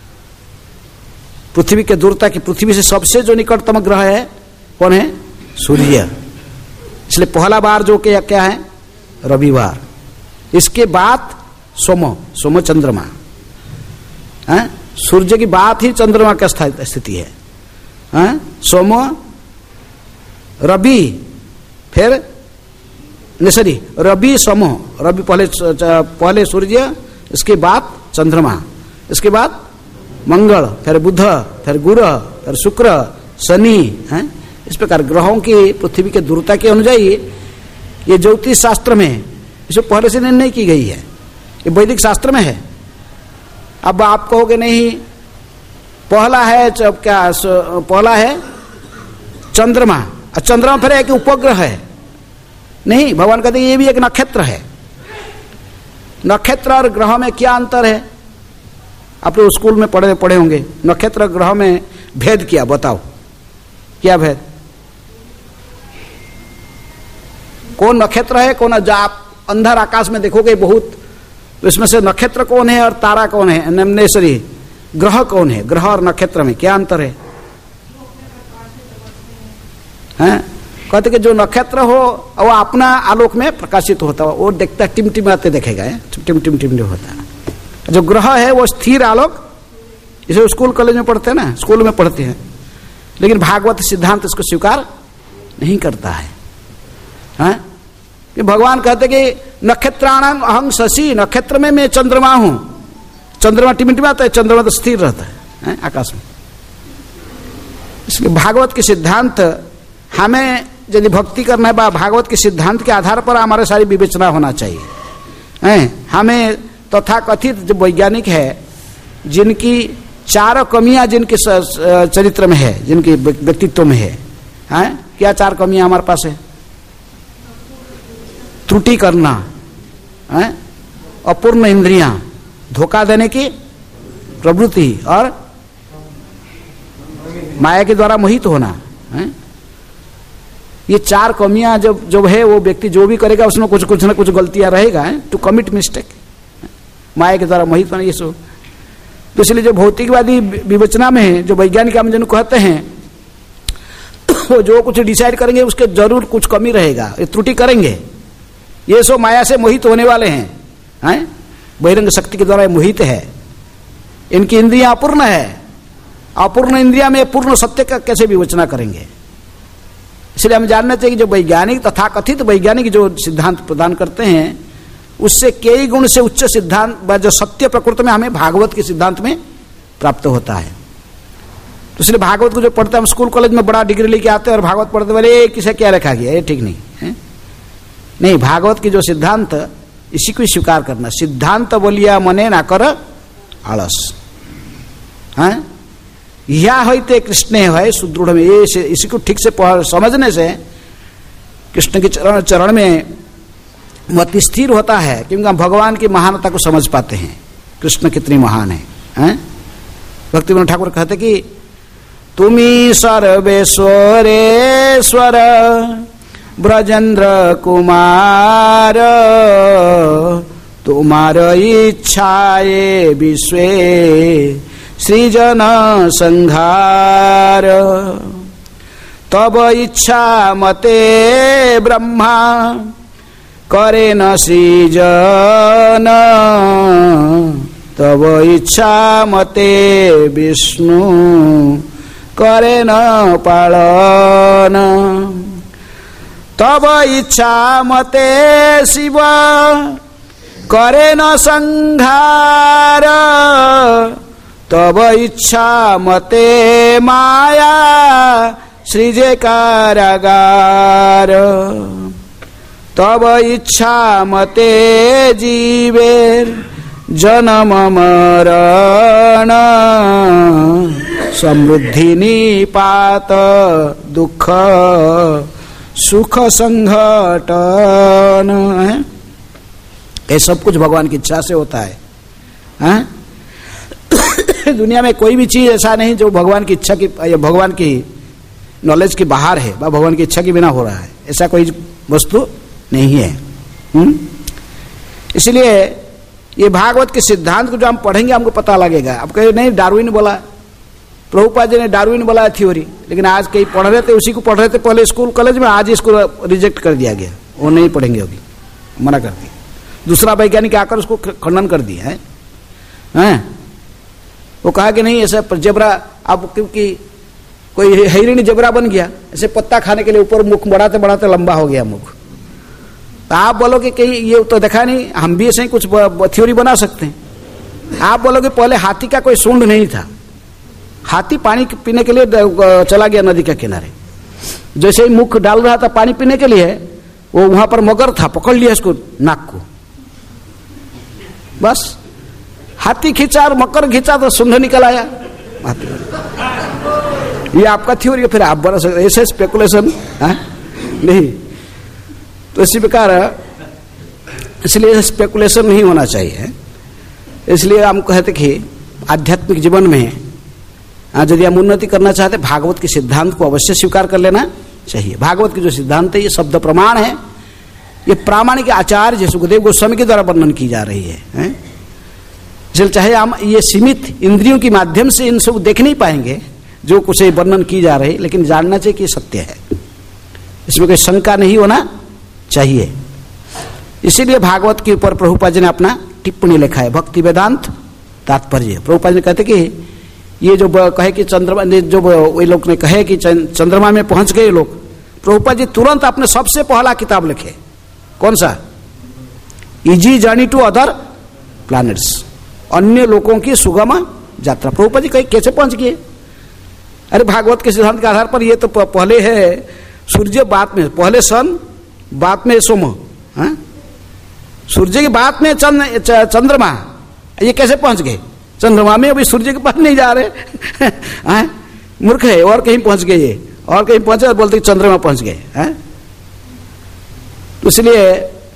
पृथ्वी के दूरता की, पृथ्वी से सबसे जो निकटतम ग्रह है कौन है, सूर्य। इसलिए पहला बार जो क्या क्या है रविवार, इसके बाद सोमो सोमो चंद्रमा। हाँ सूर्य की बात ही चंद्रमा का स्थिति है। हाँ सोमो रवि, फिर सॉरी रवि सोमो, रवि पहले पहले सूर्य, इसके बाद चंद्रमा, इसके बाद मंगल, फिर बुध, फिर गुरु, फिर शुक्र, शनि। है इस प्रकार ग्रहों की पृथ्वी के दूरता के अनुसार ये ज्योतिष शास्त्र में इसे पहले से निर्णय की गई है, ये वैदिक शास्त्र में है। अब आप कहोगे नहीं पहला है क्या, पहला है चंद्रमा, चंद्रमा फिर एक उपग्रह है, नहीं भगवान कहते ये भी एक नक्षत्र है। नक्षत्र और ग्रह में क्या अंतर है, आप लोग स्कूल में पढ़े पढ़े होंगे, नक्षत्र ग्रह में भेद किया, बताओ क्या भेद, कौन नक्षत्र है कौन, आप अंधर आकाश में देखोगे बहुत, तो इसमें से नक्षत्र कौन है और तारा कौन है, नमनेश्वरी ग्रह कौन है, ग्रह और नक्षत्र में क्या अंतर है। हैं कहते कि जो नक्षत्र हो वो अपना आलोक में प्रकाशित होता है, वो देखता टिमटिमाते देखेगा, टिम टिम टिम होता है। जो ग्रह है वो स्थिर आलोक, इसे स्कूल कॉलेज में पढ़ते हैं ना, स्कूल में पढ़ते हैं, लेकिन भागवत सिद्धांत इसको स्वीकार नहीं करता है। हैं कि भगवान कहते कि नक्षत्राणां अहं शशि, नक्षत्र में मैं चंद्रमा हूं, चंद्रमा टिमटिमाता है, चंद्रमा तो स्थिर रहता है, है आकाश में। इसलिए भागवत के सिद्धांत हमें यदि भक्ति करना है, भागवत के सिद्धांत के आधार पर हमारे सारी विवेचना होना चाहिए। हैं हमें तथाकथित जो वैज्ञानिक है जिनकी चार कमियां जिनके चरित्र में है, जिनके व्यक्तित्व में है, हैं क्या चार कमियां हमारे पास है, त्रुटि करना, हैं अपूर्ण इंद्रियां, धोखा देने की प्रवृत्ति और माया के द्वारा मोहित होना। हैं ये चार कमियां जब जब है, वो व्यक्ति जो भी करेगा उसमें कुछ कुछ ना कुछ गलतियां रहेगा, टू कमिट मिस्टेक, माया के द्वारा मोहित होना, ये सब। तो इसलिए जो भौतिकवादी विवेचना में जो वैज्ञानिक हम जिनको कहते हैं, वो जो कुछ डिसाइड करेंगे उसके जरूर कुछ कमी रहेगा, ये त्रुटि करेंगे, ये सो माया से मोहित होने वाले हैं, हैं बहिरंग शक्ति के द्वारा मोहित है, इनकी इंद्रियां अपूर्ण है, अपूर्ण इंद्रिया में पूर्ण सत्य का कैसे विवेचना करेंगे। इसलिए हम जानना चाहिए जो वैज्ञानिक तथाकथित वैज्ञानिक जो सिद्धांत प्रदान करते हैं उससे कई गुण से उच्च सिद्धांत जो सत्य प्रकृति में हमें भागवत के सिद्धांत में प्राप्त होता है। तो इसलिए भागवत को जो पढ़ते हैं, हम स्कूल कॉलेज में बड़ा डिग्री लेके आते हैं और भागवत पढ़ते वाले किसे क्या रखा गया, ये ठीक नहीं है। नहीं, भागवत की जो सिद्धांत इसी को स्वीकार करना, सिद्धांत बोलिया मने ना कर आलस। हैं या होते कृष्ण है सुदृढ़ में, ये इसी को ठीक से समझने से कृष्ण के चरण चरण में मति स्थिर होता है, क्योंकि हम भगवान की महानता को समझ पाते हैं, कृष्ण कितनी महान है, हैं? भक्ति विनोद ठाकुर कहते कि तुमी सर्वेश्वरेश्वर ब्रजेंद्र कुमार, तुम्हार इच्छाए विश्वे सृजन संहार, तब इच्छा मते ब्रह्मा करे न सृजन, तब इच्छा मते विष्णु करे न पालन, तब इच्छा मते शिव करे न संहार, तब इच्छा मते माया सृजे कारागार, तब इच्छा मते जीवेर जन्म मरण, समृद्धि निपात दुख सुख संघटन, ये सब कुछ भगवान की इच्छा से होता है, हैं? दुनिया में कोई भी चीज ऐसा नहीं जो भगवान की इच्छा की या भगवान की नॉलेज के बाहर है, भगवान की इच्छा के बिना हो रहा है, ऐसा कोई वस्तु नहीं है। हुँ? इसलिए ये भागवत के सिद्धांत को जो हम पढ़ेंगे हमको पता लगेगा। अब कहे नहीं डार्विन बोला, प्रभुपाद जी ने डार्विन बोला है थ्योरी, लेकिन आज कई पढ़ रहे थे, उसी को पढ़ रहे थे पहले स्कूल कॉलेज में, आज इसको रिजेक्ट कर दिया गया, वो नहीं पढ़ेंगे, अभी मना कर दिया। दूसरा वैज्ञानिक आकर उसको खंडन कर दिया है, हैं? वो कहा कि नहीं ऐसा जबरा, अब क्योंकि कोई हिरणी जबरा बन गया, ऐसे पत्ता खाने के लिए ऊपर मुख बढ़ाते बढ़ाते लंबा हो गया मुख, तो आप बोलोगे कि ये तो देखा नहीं, हम भी ऐसे ही कुछ थ्योरी बना सकते हैं। आप बोलोगे पहले हाथी का कोई सूंड नहीं था, हाथी पानी पीने के लिए चला गया नदी के किनारे, जैसे ही मुख डाल रहा था पानी पीने के लिए, वो वहां पर मगर था, पकड़ लिया इसको नाक को, बस हाथी खींचा और मकर खींचा तो सूंड निकल आया। ये आपका थ्योरी है, फिर आप बना सकते, ऐसे स्पेकुलेशन नहीं। तो इसी प्रकार इसलिए स्पेकुलेशन नहीं होना चाहिए। इसलिए हम कहते कि आध्यात्मिक जीवन में यदि हम उन्नति करना चाहते, भागवत के सिद्धांत को अवश्य स्वीकार कर लेना चाहिए। भागवत के जो सिद्धांत है ये शब्द प्रमाण है, ये प्रामाणिक आचार्य सुखदेव गोस्वामी के द्वारा वर्णन की जा रही है, है? इसलिए चाहे हम ये सीमित इंद्रियों के माध्यम से इन सब देख नहीं पाएंगे जो कुछ वर्णन की जा रही, लेकिन जानना चाहिए कि सत्य है, इसमें कोई शंका नहीं होना चाहिए। इसीलिए भागवत के ऊपर प्रभुपाद जी ने अपना टिप्पणी लिखा है, भक्ति वेदांत तात्पर्य। प्रभुपाद जी कहते कि ये जो कहे कि चंद्रमा, जो वे लोग ने कहे कि चंद्रमा में पहुंच गए लोग, प्रभुपाद जी तुरंत अपने सबसे पहला किताब लिखे, कौन सा? Easy journey to other planets, अन्य लोगों की सुगम यात्रा। प्रभुपाद जी कहीं कैसे पहुंच गए? अरे भागवत के सिद्धांत के आधार पर ये तो पहले है सूर्य, बाद में पहले सन, बाद में सोम, हाँ? सूर्य के बाद में चंद्र चंद्रमा, ये कैसे पहुंच गए? चंद्रमा में अभी सूर्य के पास नहीं जा रहे हैं, मूर्ख है, और कहीं पहुंच गए ये, और कहीं पहुंचे और बोलते चंद्रमा पहुंच गए हैं। तो इसलिए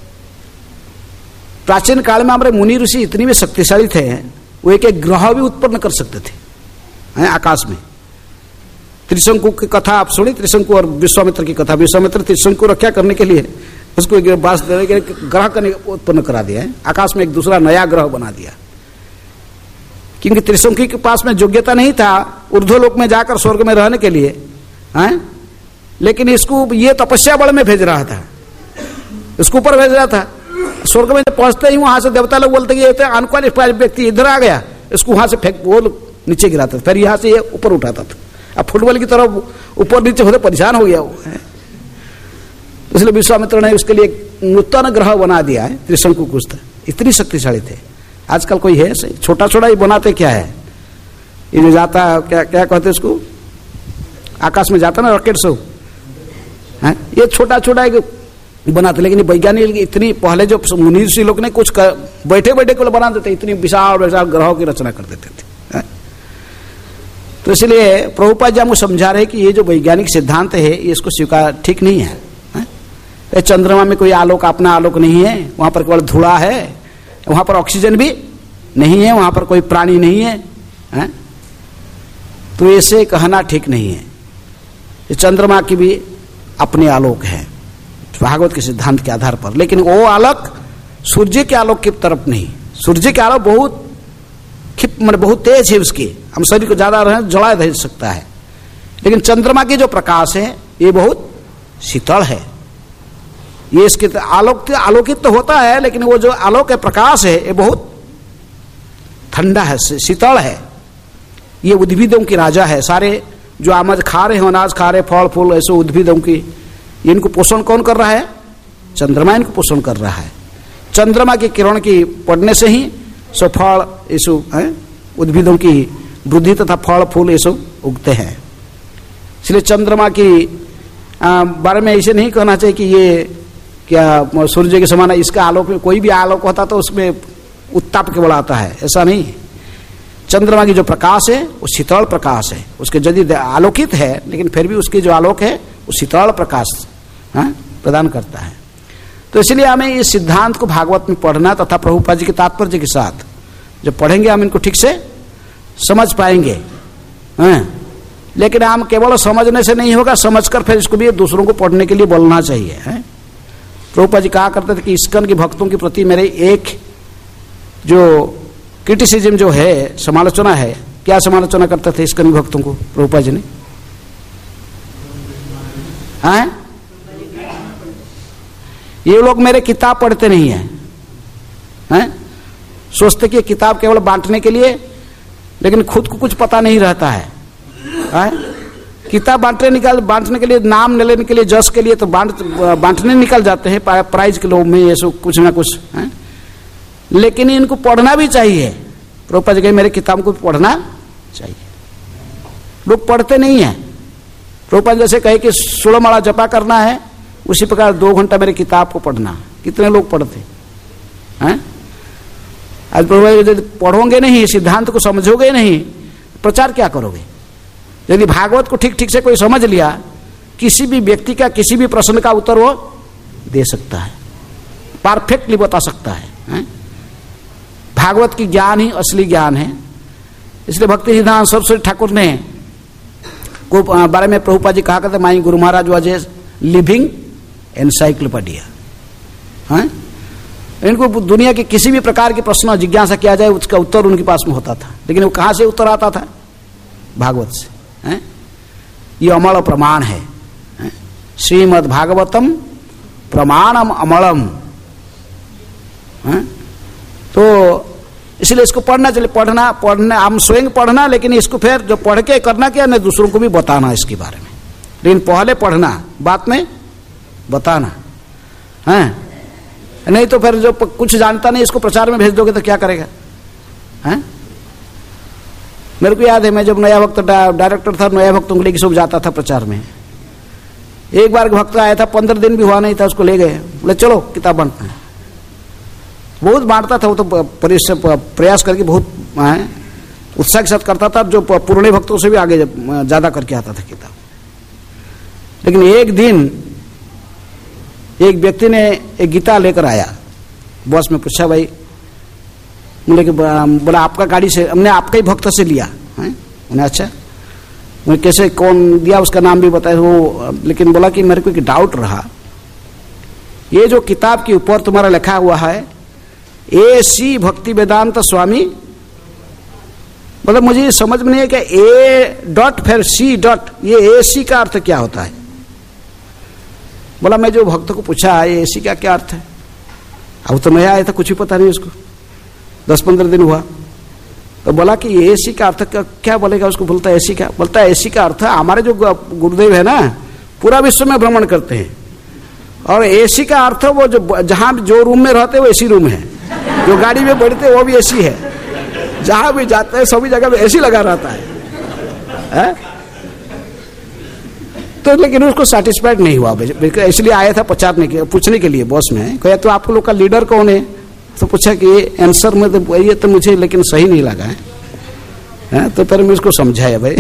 प्राचीन काल में हमारे मुनि ऋषि इतनी भी शक्तिशाली थे, वो एक एक ग्रह भी उत्पन्न कर सकते थे, हैं, आकाश में। त्रिशंकु की कथा आप सुनी, त्रिशंकु और विश्वामित्र की कथा। विश्वामित्र त्रिशंकु रक्षा करने के लिए उसको एक बास देने के ग्रह उत्पन्न करा दिया है, आकाश में एक दूसरा नया ग्रह बना दिया, क्योंकि त्रिशंकु के पास में योग्यता नहीं था ऊर्ध्वलोक में जाकर स्वर्ग में रहने के लिए, हैं? लेकिन इसको ये तपस्या बल में भेज रहा था, इसको ऊपर भेज रहा था। स्वर्ग में पहुंचते ही वहां से देवता लोग बोलते कि ये अनक्वालिफाइड व्यक्ति इधर आ गया, इसको वहां से फेंक, वो नीचे गिराता था, फिर यहाँ से ये ऊपर उठाता था। अब फुटबॉल की तरफ ऊपर नीचे होते परेशान हो गया वो, है? इसलिए विश्वामित्र ने उसके लिए नूतन ग्रह बना दिया है, त्रिशंकु कुछ था, इतनी शक्तिशाली थे। आजकल कोई है सही, छोटा छोटा ही बनाते, क्या है ये जो जाता, क्या क्या कहते उसको, आकाश में जाता ना रॉकेट से, हैं? ये छोटा छोटा एक बनाते, लेकिन वैज्ञानिक इतनी पहले जो मुनि ऋषि लोग ने कुछ कर, बैठे बैठे को बना देते, इतनी विशाल विशाल ग्रहों की रचना कर देते थे। तो इसलिए प्रभुपाद जी हमको समझा रहे कि ये जो वैज्ञानिक सिद्धांत है ये इसको स्वीकार ठीक नहीं है, है? चंद्रमा में कोई आलोक अपना आलोक नहीं है, वहां पर केवल धुआं है, वहां पर ऑक्सीजन भी नहीं है, वहां पर कोई प्राणी नहीं है, है? तो ऐसे कहना ठीक नहीं है। चंद्रमा की भी अपने आलोक है भागवत के सिद्धांत के आधार पर, लेकिन वो आलोक सूर्य के आलोक की तरफ नहीं। सूर्य के आलोक बहुत खिप मतलब बहुत तेज है उसकी, हम शरीर को ज्यादा रहे जला दे सकता है, लेकिन चंद्रमा की जो प्रकाश है ये बहुत शीतल है। ये इसके आलोक आलोकित तो होता है, लेकिन वो जो आलोक है प्रकाश है ये बहुत ठंडा है, शीतल है। ये उद्भिदों की राजा है। सारे जो आमज खा रहे हैं, अनाज खा रहे, फल फूल, ऐसे उद्भिदों की, इनको पोषण कौन कर रहा है? चंद्रमा इनको पोषण कर रहा है। चंद्रमा की किरण की पड़ने से ही सो फल ये सब उद्भिदों की वृद्धि तथा फल फूल ये सब उगते हैं। इसलिए चंद्रमा की आ, बारे में ऐसे नहीं कहना चाहिए कि ये क्या सूर्य के समान है, इसका आलोक में कोई भी आलोक होता तो उसमें उत्ताप केवल आता है, ऐसा नहीं। चंद्रमा की जो प्रकाश है वो शीतल प्रकाश है, उसके यदि आलोकित है लेकिन फिर भी उसकी जो आलोक है वो शीतल प्रकाश हाँ, प्रदान करता है। तो इसलिए हमें इस सिद्धांत को भागवत में पढ़ना तथा प्रभुपाद जी के तात्पर्य के साथ जब पढ़ेंगे हम इनको ठीक से समझ पाएंगे। हाँ? लेकिन हम केवल समझने से नहीं होगा, समझकर फिर इसको भी दूसरों को पढ़ने के लिए बोलना चाहिए। हाँ? प्रभुपाद जी कहा करते थे कि इस्कन के भक्तों के प्रति मेरे एक जो क्रिटिसिज्म जो है, समालोचना है। क्या समालोचना करते थे इस्कन भक्तों को प्रभुपाद जी ने? हाँ? ये लोग मेरे किताब पढ़ते नहीं है, हैं? सोचते कि किताब केवल बांटने के लिए, लेकिन खुद को कुछ पता नहीं रहता है, हैं? किताब बांटने निकाल बांटने के लिए, नाम न लेने के लिए, जस के लिए तो बांट बांटने निकल जाते हैं प्राइज के लोभ में, ये सब कुछ ना कुछ, हैं? लेकिन इनको पढ़ना भी चाहिए। प्रभुपाद जी कहे मेरे किताब को पढ़ना चाहिए। लोग पढ़ते नहीं है। प्रभुपाद जैसे कहे कि सोलह माला जपा करना है, उसी प्रकार दो घंटा मेरे किताब को पढ़ना। कितने लोग पढ़ते हैं? आज प्रभुपाद पढ़ोगे नहीं, सिद्धांत को समझोगे नहीं, प्रचार क्या करोगे? यदि भागवत को ठीक ठीक से कोई समझ लिया, किसी भी व्यक्ति का किसी भी प्रश्न का उत्तर वो दे सकता है, परफेक्टली बता सकता है, है? भागवत की ज्ञान ही असली ज्ञान है। इसलिए भक्ति सिद्धांत सरस्वती ठाकुर ने को बारे में प्रभुपाद जी कहा करते, my guru Maharaj was a living encyclopedia. हाँ? इनको दुनिया के किसी भी प्रकार के प्रश्न जिज्ञासा किया जाए उसका उत्तर उनके पास में होता था, लेकिन वो कहाँ से उत्तर आता था? भागवत से। हैं? ये अमल प्रमाण है, है? श्रीमद् भागवतम प्रमाणम अमलम। तो इसलिए इसको पढ़ना चाहिए। पढ़ना पढ़ना हम स्वयं पढ़ना, लेकिन इसको फिर जो पढ़ के करना क्या, नहीं दूसरों को भी बताना इसके बारे में। लेकिन पहले पढ़ना, बाद में बताना, हैं? नहीं तो फिर जो कुछ जानता नहीं इसको प्रचार में भेज दोगे तो क्या करेगा? हैं? मेरे को याद है, मैं जब नया भक्त डायरेक्टर था, नया भक्तों को लेकर सब जाता था प्रचार में। एक बार भक्त आया था, पंद्रह दिन भी हुआ नहीं था, उसको ले गए, बोले चलो किताब बांटना है। बहुत बांटता था वो तो, प्रयास करके बहुत उत्साह के साथ करता था, जो पुराने भक्तों से भी आगे ज्यादा करके आता था किताब। लेकिन एक दिन एक व्यक्ति ने एक गीता लेकर आया, बॉस में पूछा, भाई बोले कि बोला आपका गाड़ी से, हमने आपका ही भक्त से लिया है। उन्हें अच्छा, मैं कैसे कौन दिया उसका नाम भी बताया वो, लेकिन बोला कि मेरे को एक डाउट रहा, ये जो किताब के ऊपर तुम्हारा लिखा हुआ है ए सी भक्ति वेदांत स्वामी, मतलब मुझे समझ में नहीं है कि ए डॉट फिर सी डॉट, ये ए सी का अर्थ क्या होता है? बोला मैं जो भक्त को पूछा ये ए सी का क्या अर्थ है, अब तो नया आया था, कुछ भी पता नहीं उसको, दस पंद्रह दिन हुआ। तो बोला कि ए सी का अर्थ क्या, क्या बोलेगा उसको? बोलता है एसी का, बोलता है एसी का अर्थ हमारे जो गुरुदेव है ना पूरा विश्व में भ्रमण करते हैं, और एसी का अर्थ वो जो जहां जो रूम में रहते हैं वो एसी रूम है, जो गाड़ी में बैठते हैं वो भी एसी है, जहां भी जाते हैं सभी जगह में एसी लगा रहता है, है? तो लेकिन उसको सेटिस्फाइड नहीं हुआ, इसलिए आया था पचारने के पूछने के लिए बॉस में, कहा तो आप लोग का लीडर कौन है? तो पूछा कि आंसर में तो ये तो मुझे लेकिन सही नहीं लगा है, है? तो पर मैं उसको समझाया भाई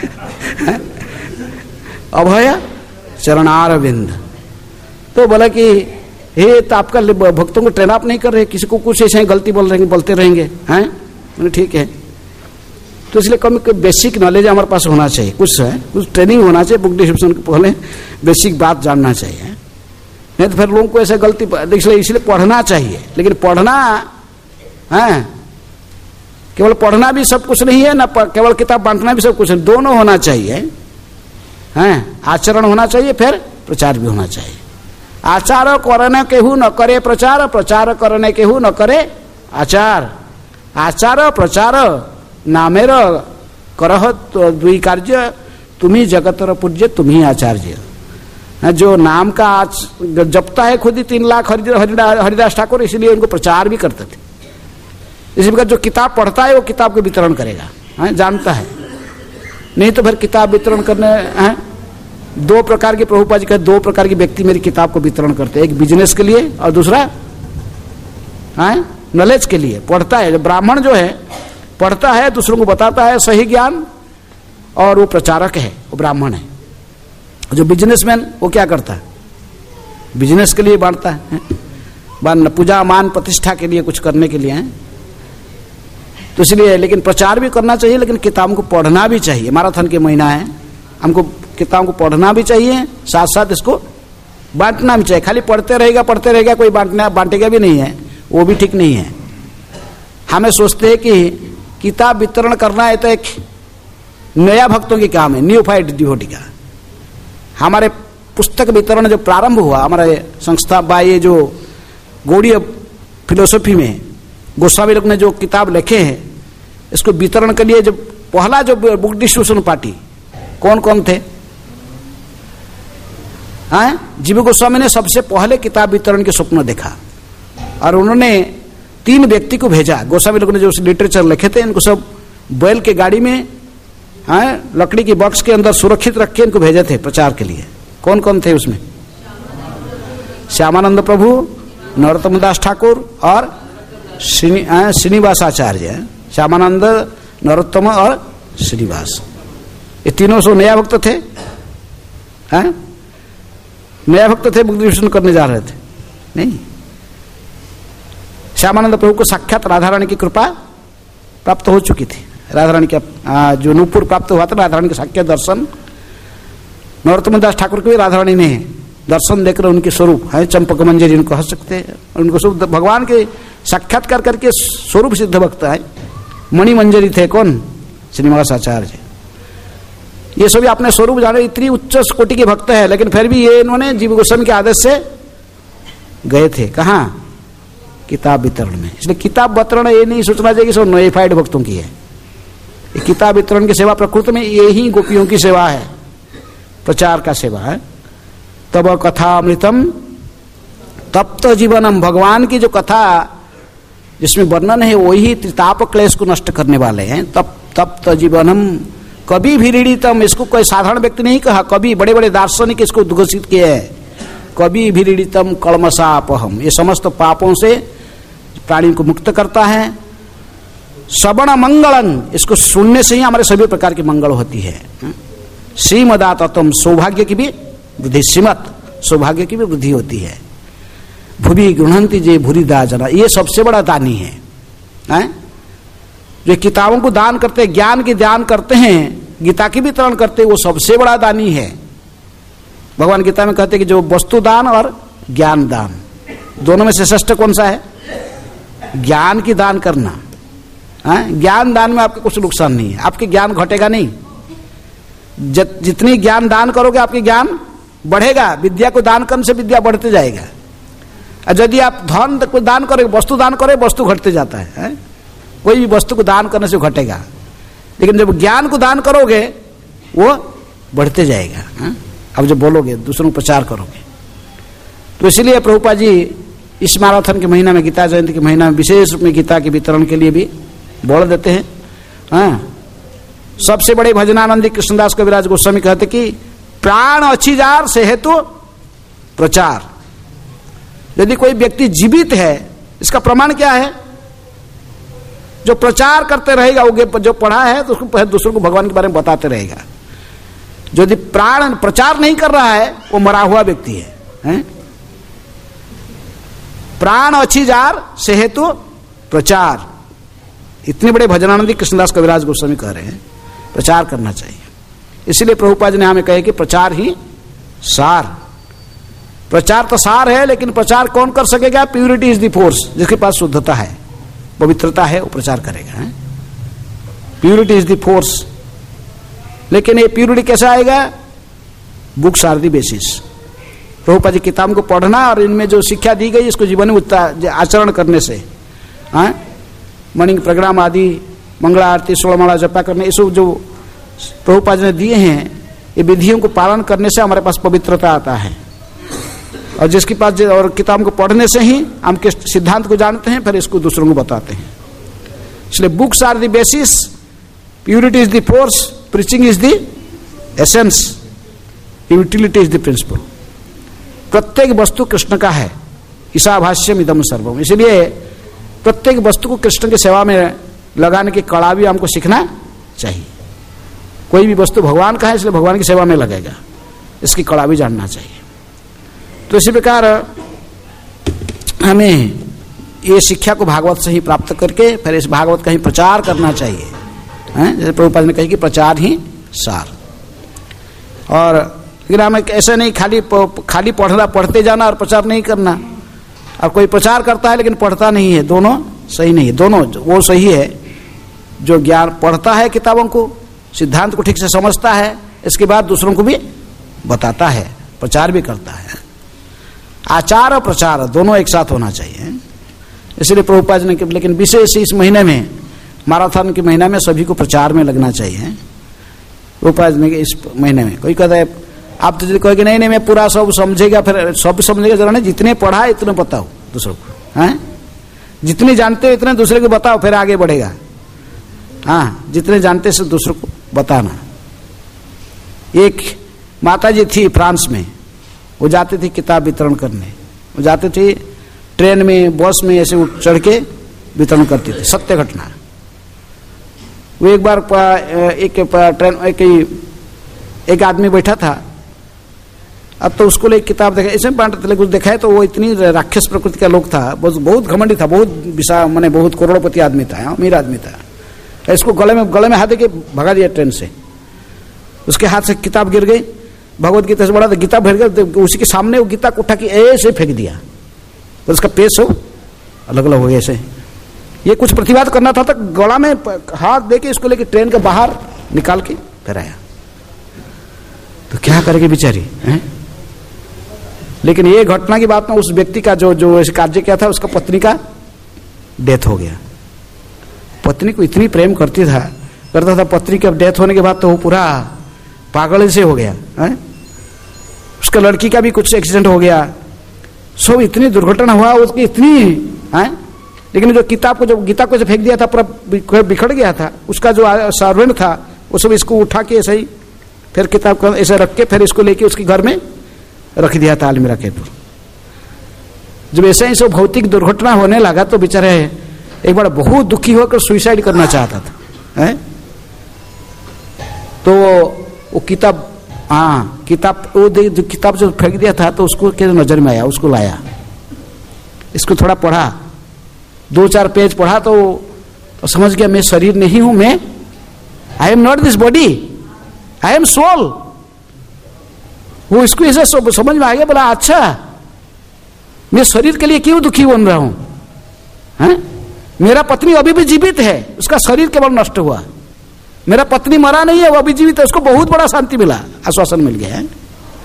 अभय चरणारविंद। तो बोला कि हे तो आपका भक्तों को ट्रेन अप नहीं कर रहे, किसी को कुछ ऐसे गलती बोल रहेंगे बोलते रहेंगे हैं। मैंने ठीक है, तो इसलिए कम बेसिक नॉलेज हमारे पास होना चाहिए, कुछ है कुछ ट्रेनिंग होना चाहिए, बुक डिस्क्रिप्शन के पहले बेसिक बात जानना चाहिए, नहीं तो फिर लोगों को ऐसे गलती इसलिए इसलिए पढ़ना चाहिए। लेकिन पढ़ना है केवल पढ़ना भी सब कुछ नहीं है, ना केवल किताब बांटना भी सब कुछ है, दोनों होना चाहिए हैं। आचरण होना चाहिए, फिर प्रचार भी होना चाहिए। आचार करने केहू न करे प्रचार, प्रचार करने केहू न करे आचार। आचार प्रचार नामेर करह द्वि कार्य, तुम्ही जगतर पूज्य तुम्ही आचार्य। जो नाम का आज जपता है खुद ही तीन लाख हरिदास ठाकुर, इसलिए उनको प्रचार भी करते थे। इसी प्रकार जो किताब पढ़ता है वो किताब को वितरण करेगा, है? जानता है, नहीं तो फिर किताब वितरण करने हैं। दो प्रकार के प्रभुपाद जी कहते, दो प्रकार के व्यक्ति मेरी किताब को वितरण करते हैं, एक बिजनेस के लिए और दूसरा है नॉलेज के लिए। पढ़ता है, ब्राह्मण जो है पढ़ता है, दूसरों को बताता है सही ज्ञान, और वो प्रचारक है, वो ब्राह्मण है। जो बिजनेसमैन वो क्या करता है, बिजनेस के लिए बांटता है, पूजा मान प्रतिष्ठा के लिए कुछ करने के लिए है। तो इसलिए लेकिन प्रचार भी करना चाहिए, लेकिन किताबों को पढ़ना भी चाहिए। मैराथन के महीना है, हमको किताबों को पढ़ना भी चाहिए, साथ साथ इसको बांटना भी चाहिए। खाली पढ़ते रहेगा पढ़ते रहेगा कोई बांटना बांटेगा भी नहीं है, वो भी ठीक नहीं है। हमें सोचते हैं कि किताब वितरण करना है तो एक नया भक्तों की काम है, न्यूफाइड डिवोटी का। हमारे पुस्तक वितरण जो प्रारंभ हुआ हमारे संस्था बाय ये जो गौड़ीय फिलोसफी में गोस्वामी लोग ने जो किताब लिखे हैं, इसको वितरण के लिए जो पहला जो बुक डिस्ट्रीब्यूशन पार्टी कौन कौन थे, हाँ जीव गोस्वामी ने सबसे पहले किताब वितरण के स्वप्न देखा, और उन्होंने तीन व्यक्ति को भेजा। गोस्वामी लोग ने जो लिटरेचर लिखे थे इनको सब बैल के गाड़ी में, हाँ लकड़ी की बॉक्स के अंदर सुरक्षित रख के इनको भेजे थे प्रचार के लिए। कौन कौन थे उसमें, श्यामानंद प्रभु, नरोत्तम दास ठाकुर और श्रीनिवास आचार्य। श्यामानंद, नरोत्तम और श्रीनिवास, ये तीनों सौ नया भक्त थे, हैं नया भक्त थे, बुक डिस्ट्रीब्यूशन करने जा रहे थे। नहीं, श्यामानंद प्रभु को साक्षात राधा रानी की कृपा प्राप्त हो चुकी थी। राधा रानी का जो नूपुर प्राप्त हुआ था, राधा रानी के साक्षात दर्शन। नरोत्तम दास ठाकुर को भी राधा रानी ने दर्शन देकर उनके स्वरूप है चंपक मंजरी उनको कह सकते हैं, उनको स्वरूप भगवान के साक्षात्कार करके स्वरूप सिद्ध भक्त है। मणि मंजरी थे कौन, श्रीनिवास आचार्य। ये सभी अपने स्वरूप जाने, इतनी उच्च कोटि के भक्त है, लेकिन फिर भी ये इन्होंने जीव गोस्वामी के आदेश से गए थे कहाँ, किताब वितरण में। इसलिए किताब वितरण ये नहीं सोचना चाहिए कि सब नोइफाइड भक्तों की है। ये किताब वितरण की सेवा प्रकृति में ये ही गोपियों की सेवा है, प्रचार का सेवा है। तब कथा अमृतम तप्त जीवनम, भगवान की जो कथा जिसमें वर्णन है वही त्रिताप क्लेश को नष्ट करने वाले हैं। तप तप्त जीवनम कभी भी ऋणितम, इसको कोई साधारण व्यक्ति नहीं कहा, कभी बड़े बड़े दार्शनिक इसको घोषित किए हैं। कभी भी ऋणितम कलमसापहम, ये समस्त पापों से प्राणी को मुक्त करता है। श्रवण मंगलम, इसको सुनने से ही हमारे सभी प्रकार की मंगल होती है। श्रीमदातम, सौभाग्य की भी वृद्धि, श्रीमत सौभाग्य की भी वृद्धि होती है। भूवि गृहंती जे भूरी दाजना, ये सबसे बड़ा दानी है, है? जो किताबों को दान करते हैं, ज्ञान की दान करते हैं, गीता की भी वितरण करते हैं, वो सबसे बड़ा दानी है। भगवान गीता में कहते हैं कि जो वस्तु दान और ज्ञान दान, दोनों में से श्रेष्ठ कौन सा है, ज्ञान की दान करना। है? ज्ञान दान में आपके कुछ नुकसान नहीं है, आपके ज्ञान घटेगा नहीं। जितनी ज्ञान दान करोगे आपके ज्ञान बढ़ेगा, विद्या को दान करने से विद्या बढ़ते जाएगा। और यदि आप धन को दान करोगे, वस्तु दान करोगे, वस्तु घटते जाता है, है? कोई भी वस्तु को दान करने से घटेगा, लेकिन जब ज्ञान को दान करोगे वो बढ़ते जाएगा। है? अब जब बोलोगे दूसरों को प्रचार करोगे, तो इसलिए प्रभुपाद जी इस मैराथन के महीना में, गीता जयंती के महीना में विशेष रूप में गीता के वितरण के लिए भी बोल देते हैं। हाँ, सबसे बड़े भजनानंदी कृष्णदास कविराज गोस्वामी कहते कि प्राण अच्छी जार से हेतु प्रचार। यदि कोई व्यक्ति जीवित है, इसका प्रमाण क्या है, जो प्रचार करते रहेगा, वो जो पढ़ा है तो उसको दूसरों को भगवान के बारे में बताते रहेगा। जो यदि प्राण प्रचार नहीं कर रहा है वो मरा हुआ व्यक्ति है, हैं? प्राण अच्छी जार से हेतु प्रचार, इतने बड़े भजनानंदी कृष्णदास कविराज गोस्वामी कह रहे हैं प्रचार करना चाहिए। इसलिए प्रभुपाद जी ने हमें कहे कि प्रचार ही सार, प्रचार तो सार है, लेकिन प्रचार कौन कर सकेगा? प्यूरिटी इज द फोर्स, जिसके पास शुद्धता है, पवित्रता है, वो प्रचार करेगा। Purity is the force. लेकिन ये प्यूरिटी कैसे आएगा? Books are the basis. Prabhupada ji किताब को पढ़ना और इनमें जो शिक्षा दी गई इसको जीवन में आचरण करने से, हाँ, मॉर्निंग प्रोग्राम आदि, मंगला आरती, सोलमाला जपा करने, ये सब जो प्रभुपाद जी ने दिए हैं, ये विधियों को पालन करने से हमारे पास पवित्रता आता है। और जिसके पास और किताब को पढ़ने से ही हम के सिद्धांत को जानते हैं, फिर इसको दूसरों को बताते हैं। इसलिए books are the basis, purity is the force, preaching is the essence, utility is the principle. प्रत्येक वस्तु कृष्ण का है, ईशाभाष्यम इदम सर्वम। इसलिए प्रत्येक वस्तु को कृष्ण की सेवा में लगाने की कला भी हमको सीखना चाहिए। कोई भी वस्तु भगवान का है, इसलिए भगवान की सेवा में लगेगा, इसकी कला भी जानना चाहिए। तो इसी प्रकार हमें ये शिक्षा को भागवत से ही प्राप्त करके फिर इस भागवत का ही प्रचार करना चाहिए, हैं? जैसे प्रभुपाद ने कही कि प्रचार ही सार। और लेकिन हमें ऐसे नहीं खाली खाली पढ़ना, पढ़ते जाना और प्रचार नहीं करना। और कोई प्रचार करता है लेकिन पढ़ता नहीं है, दोनों सही नहीं है। दोनों वो सही है जो ज्ञान पढ़ता है, किताबों को, सिद्धांत को ठीक से समझता है, इसके बाद दूसरों को भी बताता है, प्रचार भी करता है। आचार और प्रचार दोनों एक साथ होना चाहिए। इसलिए प्रभुपाद ने, लेकिन विशेष इस महीने में, मैराथन के महीना में सभी को प्रचार में लगना चाहिए। प्रभुपाद ने इस महीने में, कोई कहता है आप तो कहोगे नहीं नहीं मैं पूरा सब समझेगा, फिर सब समझेगा जरा नहीं, जितने पढ़ा इतने बताओ दूसरों को, हैं? जितने जानते हो इतने दूसरे को बताओ, फिर आगे बढ़ेगा। हाँ, जितने जानते से दूसरों को बताना। एक माता जी थी फ्रांस में, वो जाती थी किताब वितरण करने, वो जाती थी ट्रेन में, बस में, ऐसे चढ़ के वितरण करती थी, सत्य घटना। वो एक बार एक ट्रेन एक, एक आदमी बैठा था, अब तो उसको एक किताब देखा, इसमें बांटते कुछ देखा है, तो वो इतनी राक्षस प्रकृति का लोग था, बहुत घमंडी था, बहुत विशाल, माने बहुत करोड़पति आदमी था, अमीर आदमी था। इसको गले में गले में हाथ देके भगा दिया ट्रेन से, उसके हाथ से किताब गिर गई, भगवत गीता से बड़ा था, गीता भर गया, उसी के सामने वो गीता को उठा के ऐसे फेंक दिया, तो उसका पेश हो अलग अलग हो गया ऐसे। ये कुछ प्रतिवाद करना था, तो गला में हाथ देके इसको लेके ट्रेन के बाहर निकाल के फिर आया। तो क्या करेगी बेचारी, हैं? लेकिन ये घटना की बात में उस व्यक्ति का जो जो ऐसे कार्य किया था, उसका पत्नी का डेथ हो गया। पत्नी को इतनी प्रेम करती था करता था, पत्नी के डेथ होने के बाद तो वो पूरा पागल से हो गया, है? उसका लड़की का भी कुछ एक्सीडेंट हो गया, सब इतनी दुर्घटना हुआ उसकी इतनी, है? लेकिन जो किताब को, जो गीता को जो फेंक दिया था पूरा बिखर गया था, उसका जो सर्वेंट था वो सब इसको उठा के ऐसे ही फिर किताब को ऐसे रख के फिर इसको लेके उसके घर में रख दिया था अलमीरा के ऊपर। जब ऐसे ही सब भौतिक दुर्घटना होने लगा तो बेचारे एक बार बहुत दुखी होकर सुसाइड करना चाहता था, है? तो वो किताब, हाँ किताब, वो जो किताब जो फेंक दिया था तो उसको क्या नजर में आया, उसको लाया, इसको थोड़ा पढ़ा, दो चार पेज पढ़ा तो, तो समझ गया मैं शरीर नहीं हूं, मैं I am not this body, I am soul. वो इसको ऐसे समझ में आ गया, बोला अच्छा मैं शरीर के लिए क्यों दुखी बन रहा हूं, हैं? मेरा पत्नी अभी भी जीवित है, उसका शरीर केवल नष्ट हुआ, मेरा पत्नी मरा नहीं है, वो अभी जीवित है, उसको बहुत बड़ा शांति मिला, आश्वासन मिल गया है।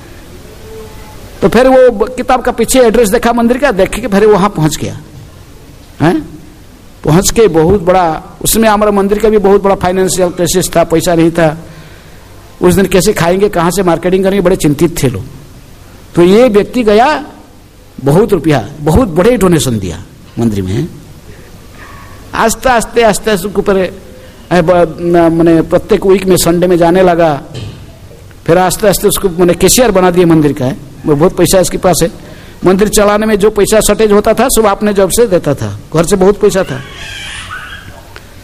तो फिर वो किताब का पीछे एड्रेस देखा मंदिर का, देख के फिर वहां पहुंच गया, हैं? पहुंच के बहुत बड़ा, उसमें हमारा मंदिर का भी बहुत बड़ा फाइनेंशियल क्राइसिस था, पैसा नहीं था, उस दिन कैसे खाएंगे, कहां से मार्केटिंग करेंगे, बड़े चिंतित थे लोग। तो ये व्यक्ति गया, बहुत रुपया, बहुत बड़े डोनेशन दिया मंदिर में। आस्ते आस्ते आस्ते उसके ऊपर मैंने प्रत्येक वीक में संडे में जाने लगा, फिर आस्ते आस्ते उसको मैंने कैशियर बना दिया मंदिर का, है वो बहुत पैसा इसके पास है, मंदिर चलाने में जो पैसा शॉर्टेज होता था सब अपने जॉब से देता था, घर से बहुत पैसा था।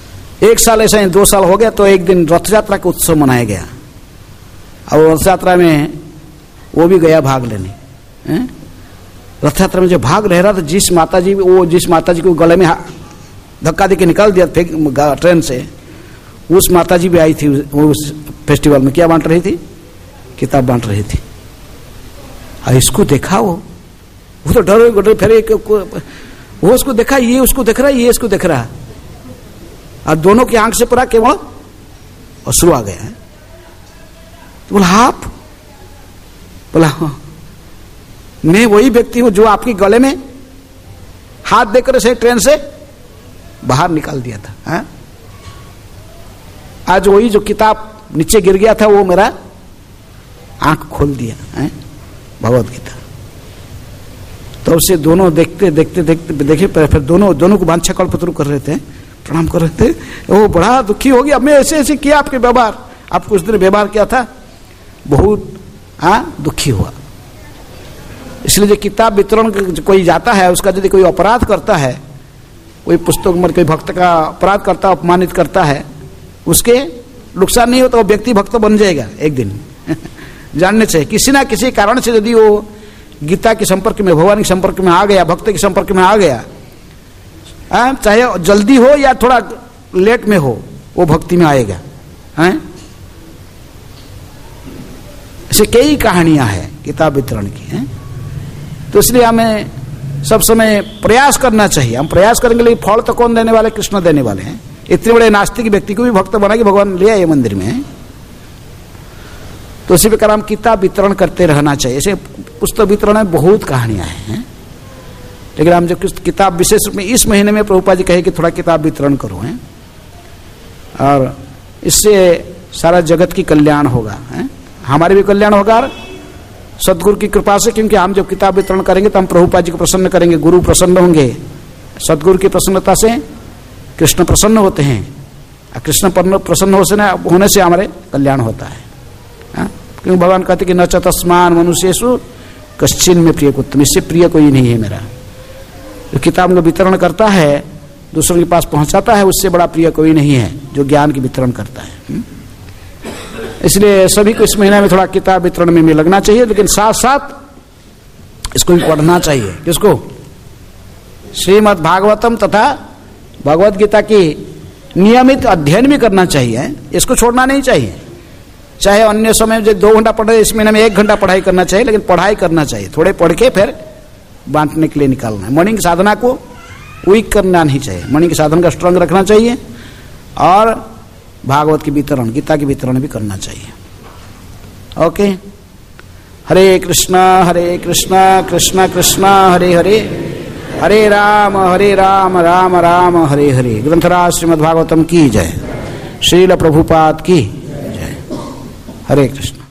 एक साल ऐसा ही दो साल हो गया, तो एक दिन रथ यात्रा का उत्सव मनाया गया। और रथ यात्रा में वो भी गया भाग लेने। हैं? रथ यात्रा में जब भाग रह रहा था, जिस माता जी वो जिस माता जी को गले में धक्का दे के निकाल दिया ट्रेन से, उस माता जी भी आई थी उस फेस्टिवल में। क्या बांट रही थी? किताब बांट रही थी। और इसको देखा, वो वो तो डर डर फिर वो उसको देखा, ये उसको देख रहा है, ये इसको देख रहा है, और दोनों की आंख से पूरा केवल अश्रु आ गया है। तो बोला आप? बोला हाँ, मैं वही व्यक्ति हूं जो आपकी गले में हाथ देकर से ट्रेन से बाहर निकाल दिया था। हा? आज वही जो किताब नीचे गिर गया था, वो मेरा आंख खोल दिया है, भगवत गीता। तो उससे दोनों देखते देखते देखते देखे, फिर दोनों दोनों को वांछा कल्पतरु कर रहे थे, प्रणाम कर रहे थे। वो बड़ा दुखी हो गया, मैं ऐसे ऐसे किया आपके व्यवहार, आपको उस दिन व्यवहार किया था, बहुत हाँ दुखी हुआ। इसलिए जो किताब वितरण कोई जाता है, उसका यदि कोई अपराध करता है, कोई पुस्तक में कोई भक्त का अपराध करता, अपमानित करता है, उसके नुकसान नहीं होता, वो व्यक्ति भक्त बन जाएगा एक दिन। जानने चाहिए किसी ना किसी कारण से यदि वो गीता के संपर्क में, भगवान के संपर्क में आ गया, भक्त के संपर्क में आ गया, आ, चाहे जल्दी हो या थोड़ा लेट में हो, वो भक्ति में आएगा। हैं? ऐसे कई कहानियां हैं किताब वितरण की। हैं? तो इसलिए हमें सब समय प्रयास करना चाहिए। हम प्रयास करेंगे, लेकिन फल तो कौन देने वाले? कृष्ण देने वाले हैं। इतने बड़े नास्तिक व्यक्ति को भी भक्त बना के भगवान ले आए मंदिर में। तो इसी प्रकार हम किताब वितरण करते रहना चाहिए। ऐसे पुस्तक वितरण में बहुत कहानियां हैं, लेकिन हम जब किताब विशेष रूप में इस महीने में प्रभुपाद जी कहे कि थोड़ा किताब वितरण करो, हैं? और इससे सारा जगत की कल्याण होगा, हैं? हमारे भी कल्याण होगा और सदगुरु की कृपा से, क्योंकि हम जब किताब वितरण करेंगे तो हम प्रभुपाद जी को प्रसन्न करेंगे, गुरु प्रसन्न होंगे। सदगुरु की प्रसन्नता से कृष्ण प्रसन्न होते हैं, और कृष्ण प्रसन्न होने से हमारे कल्याण होता है। क्योंकि भगवान कहते कि न च तस्मान मनुष्येषु कश्चिन में प्रिय कुत्तम, इससे प्रिय कोई नहीं है मेरा। जो किताब का वितरण करता है, दूसरों के पास पहुंचाता है, उससे बड़ा प्रिय कोई नहीं है जो ज्ञान की वितरण करता है। इसलिए सभी को इस महीने में थोड़ा किताब वितरण में भी लगना चाहिए, लेकिन साथ साथ इसको भी पढ़ना चाहिए। किसको? श्रीमद् भागवतम तथा भगवत गीता की नियमित अध्ययन भी करना चाहिए, इसको छोड़ना नहीं चाहिए। चाहे अन्य समय में दो घंटा पढ़े, इस महीने में एक घंटा पढ़ाई करना चाहिए, लेकिन पढ़ाई करना चाहिए। थोड़े पढ़ के फिर बांटने के लिए निकालना है। मॉर्निंग साधना को वीक करना नहीं चाहिए, मॉर्निंग साधना का स्ट्रांग रखना चाहिए, और भागवत की वितरण, गीता की वितरण भी करना चाहिए। ओके, हरे कृष्णा हरे कृष्णा कृष्णा कृष्णा हरे हरे, हरे राम हरे राम राम राम हरे हरे। ग्रंथराज श्रीमद् भागवतम की जय, श्रील प्रभुपाद की जय। हरे कृष्ण।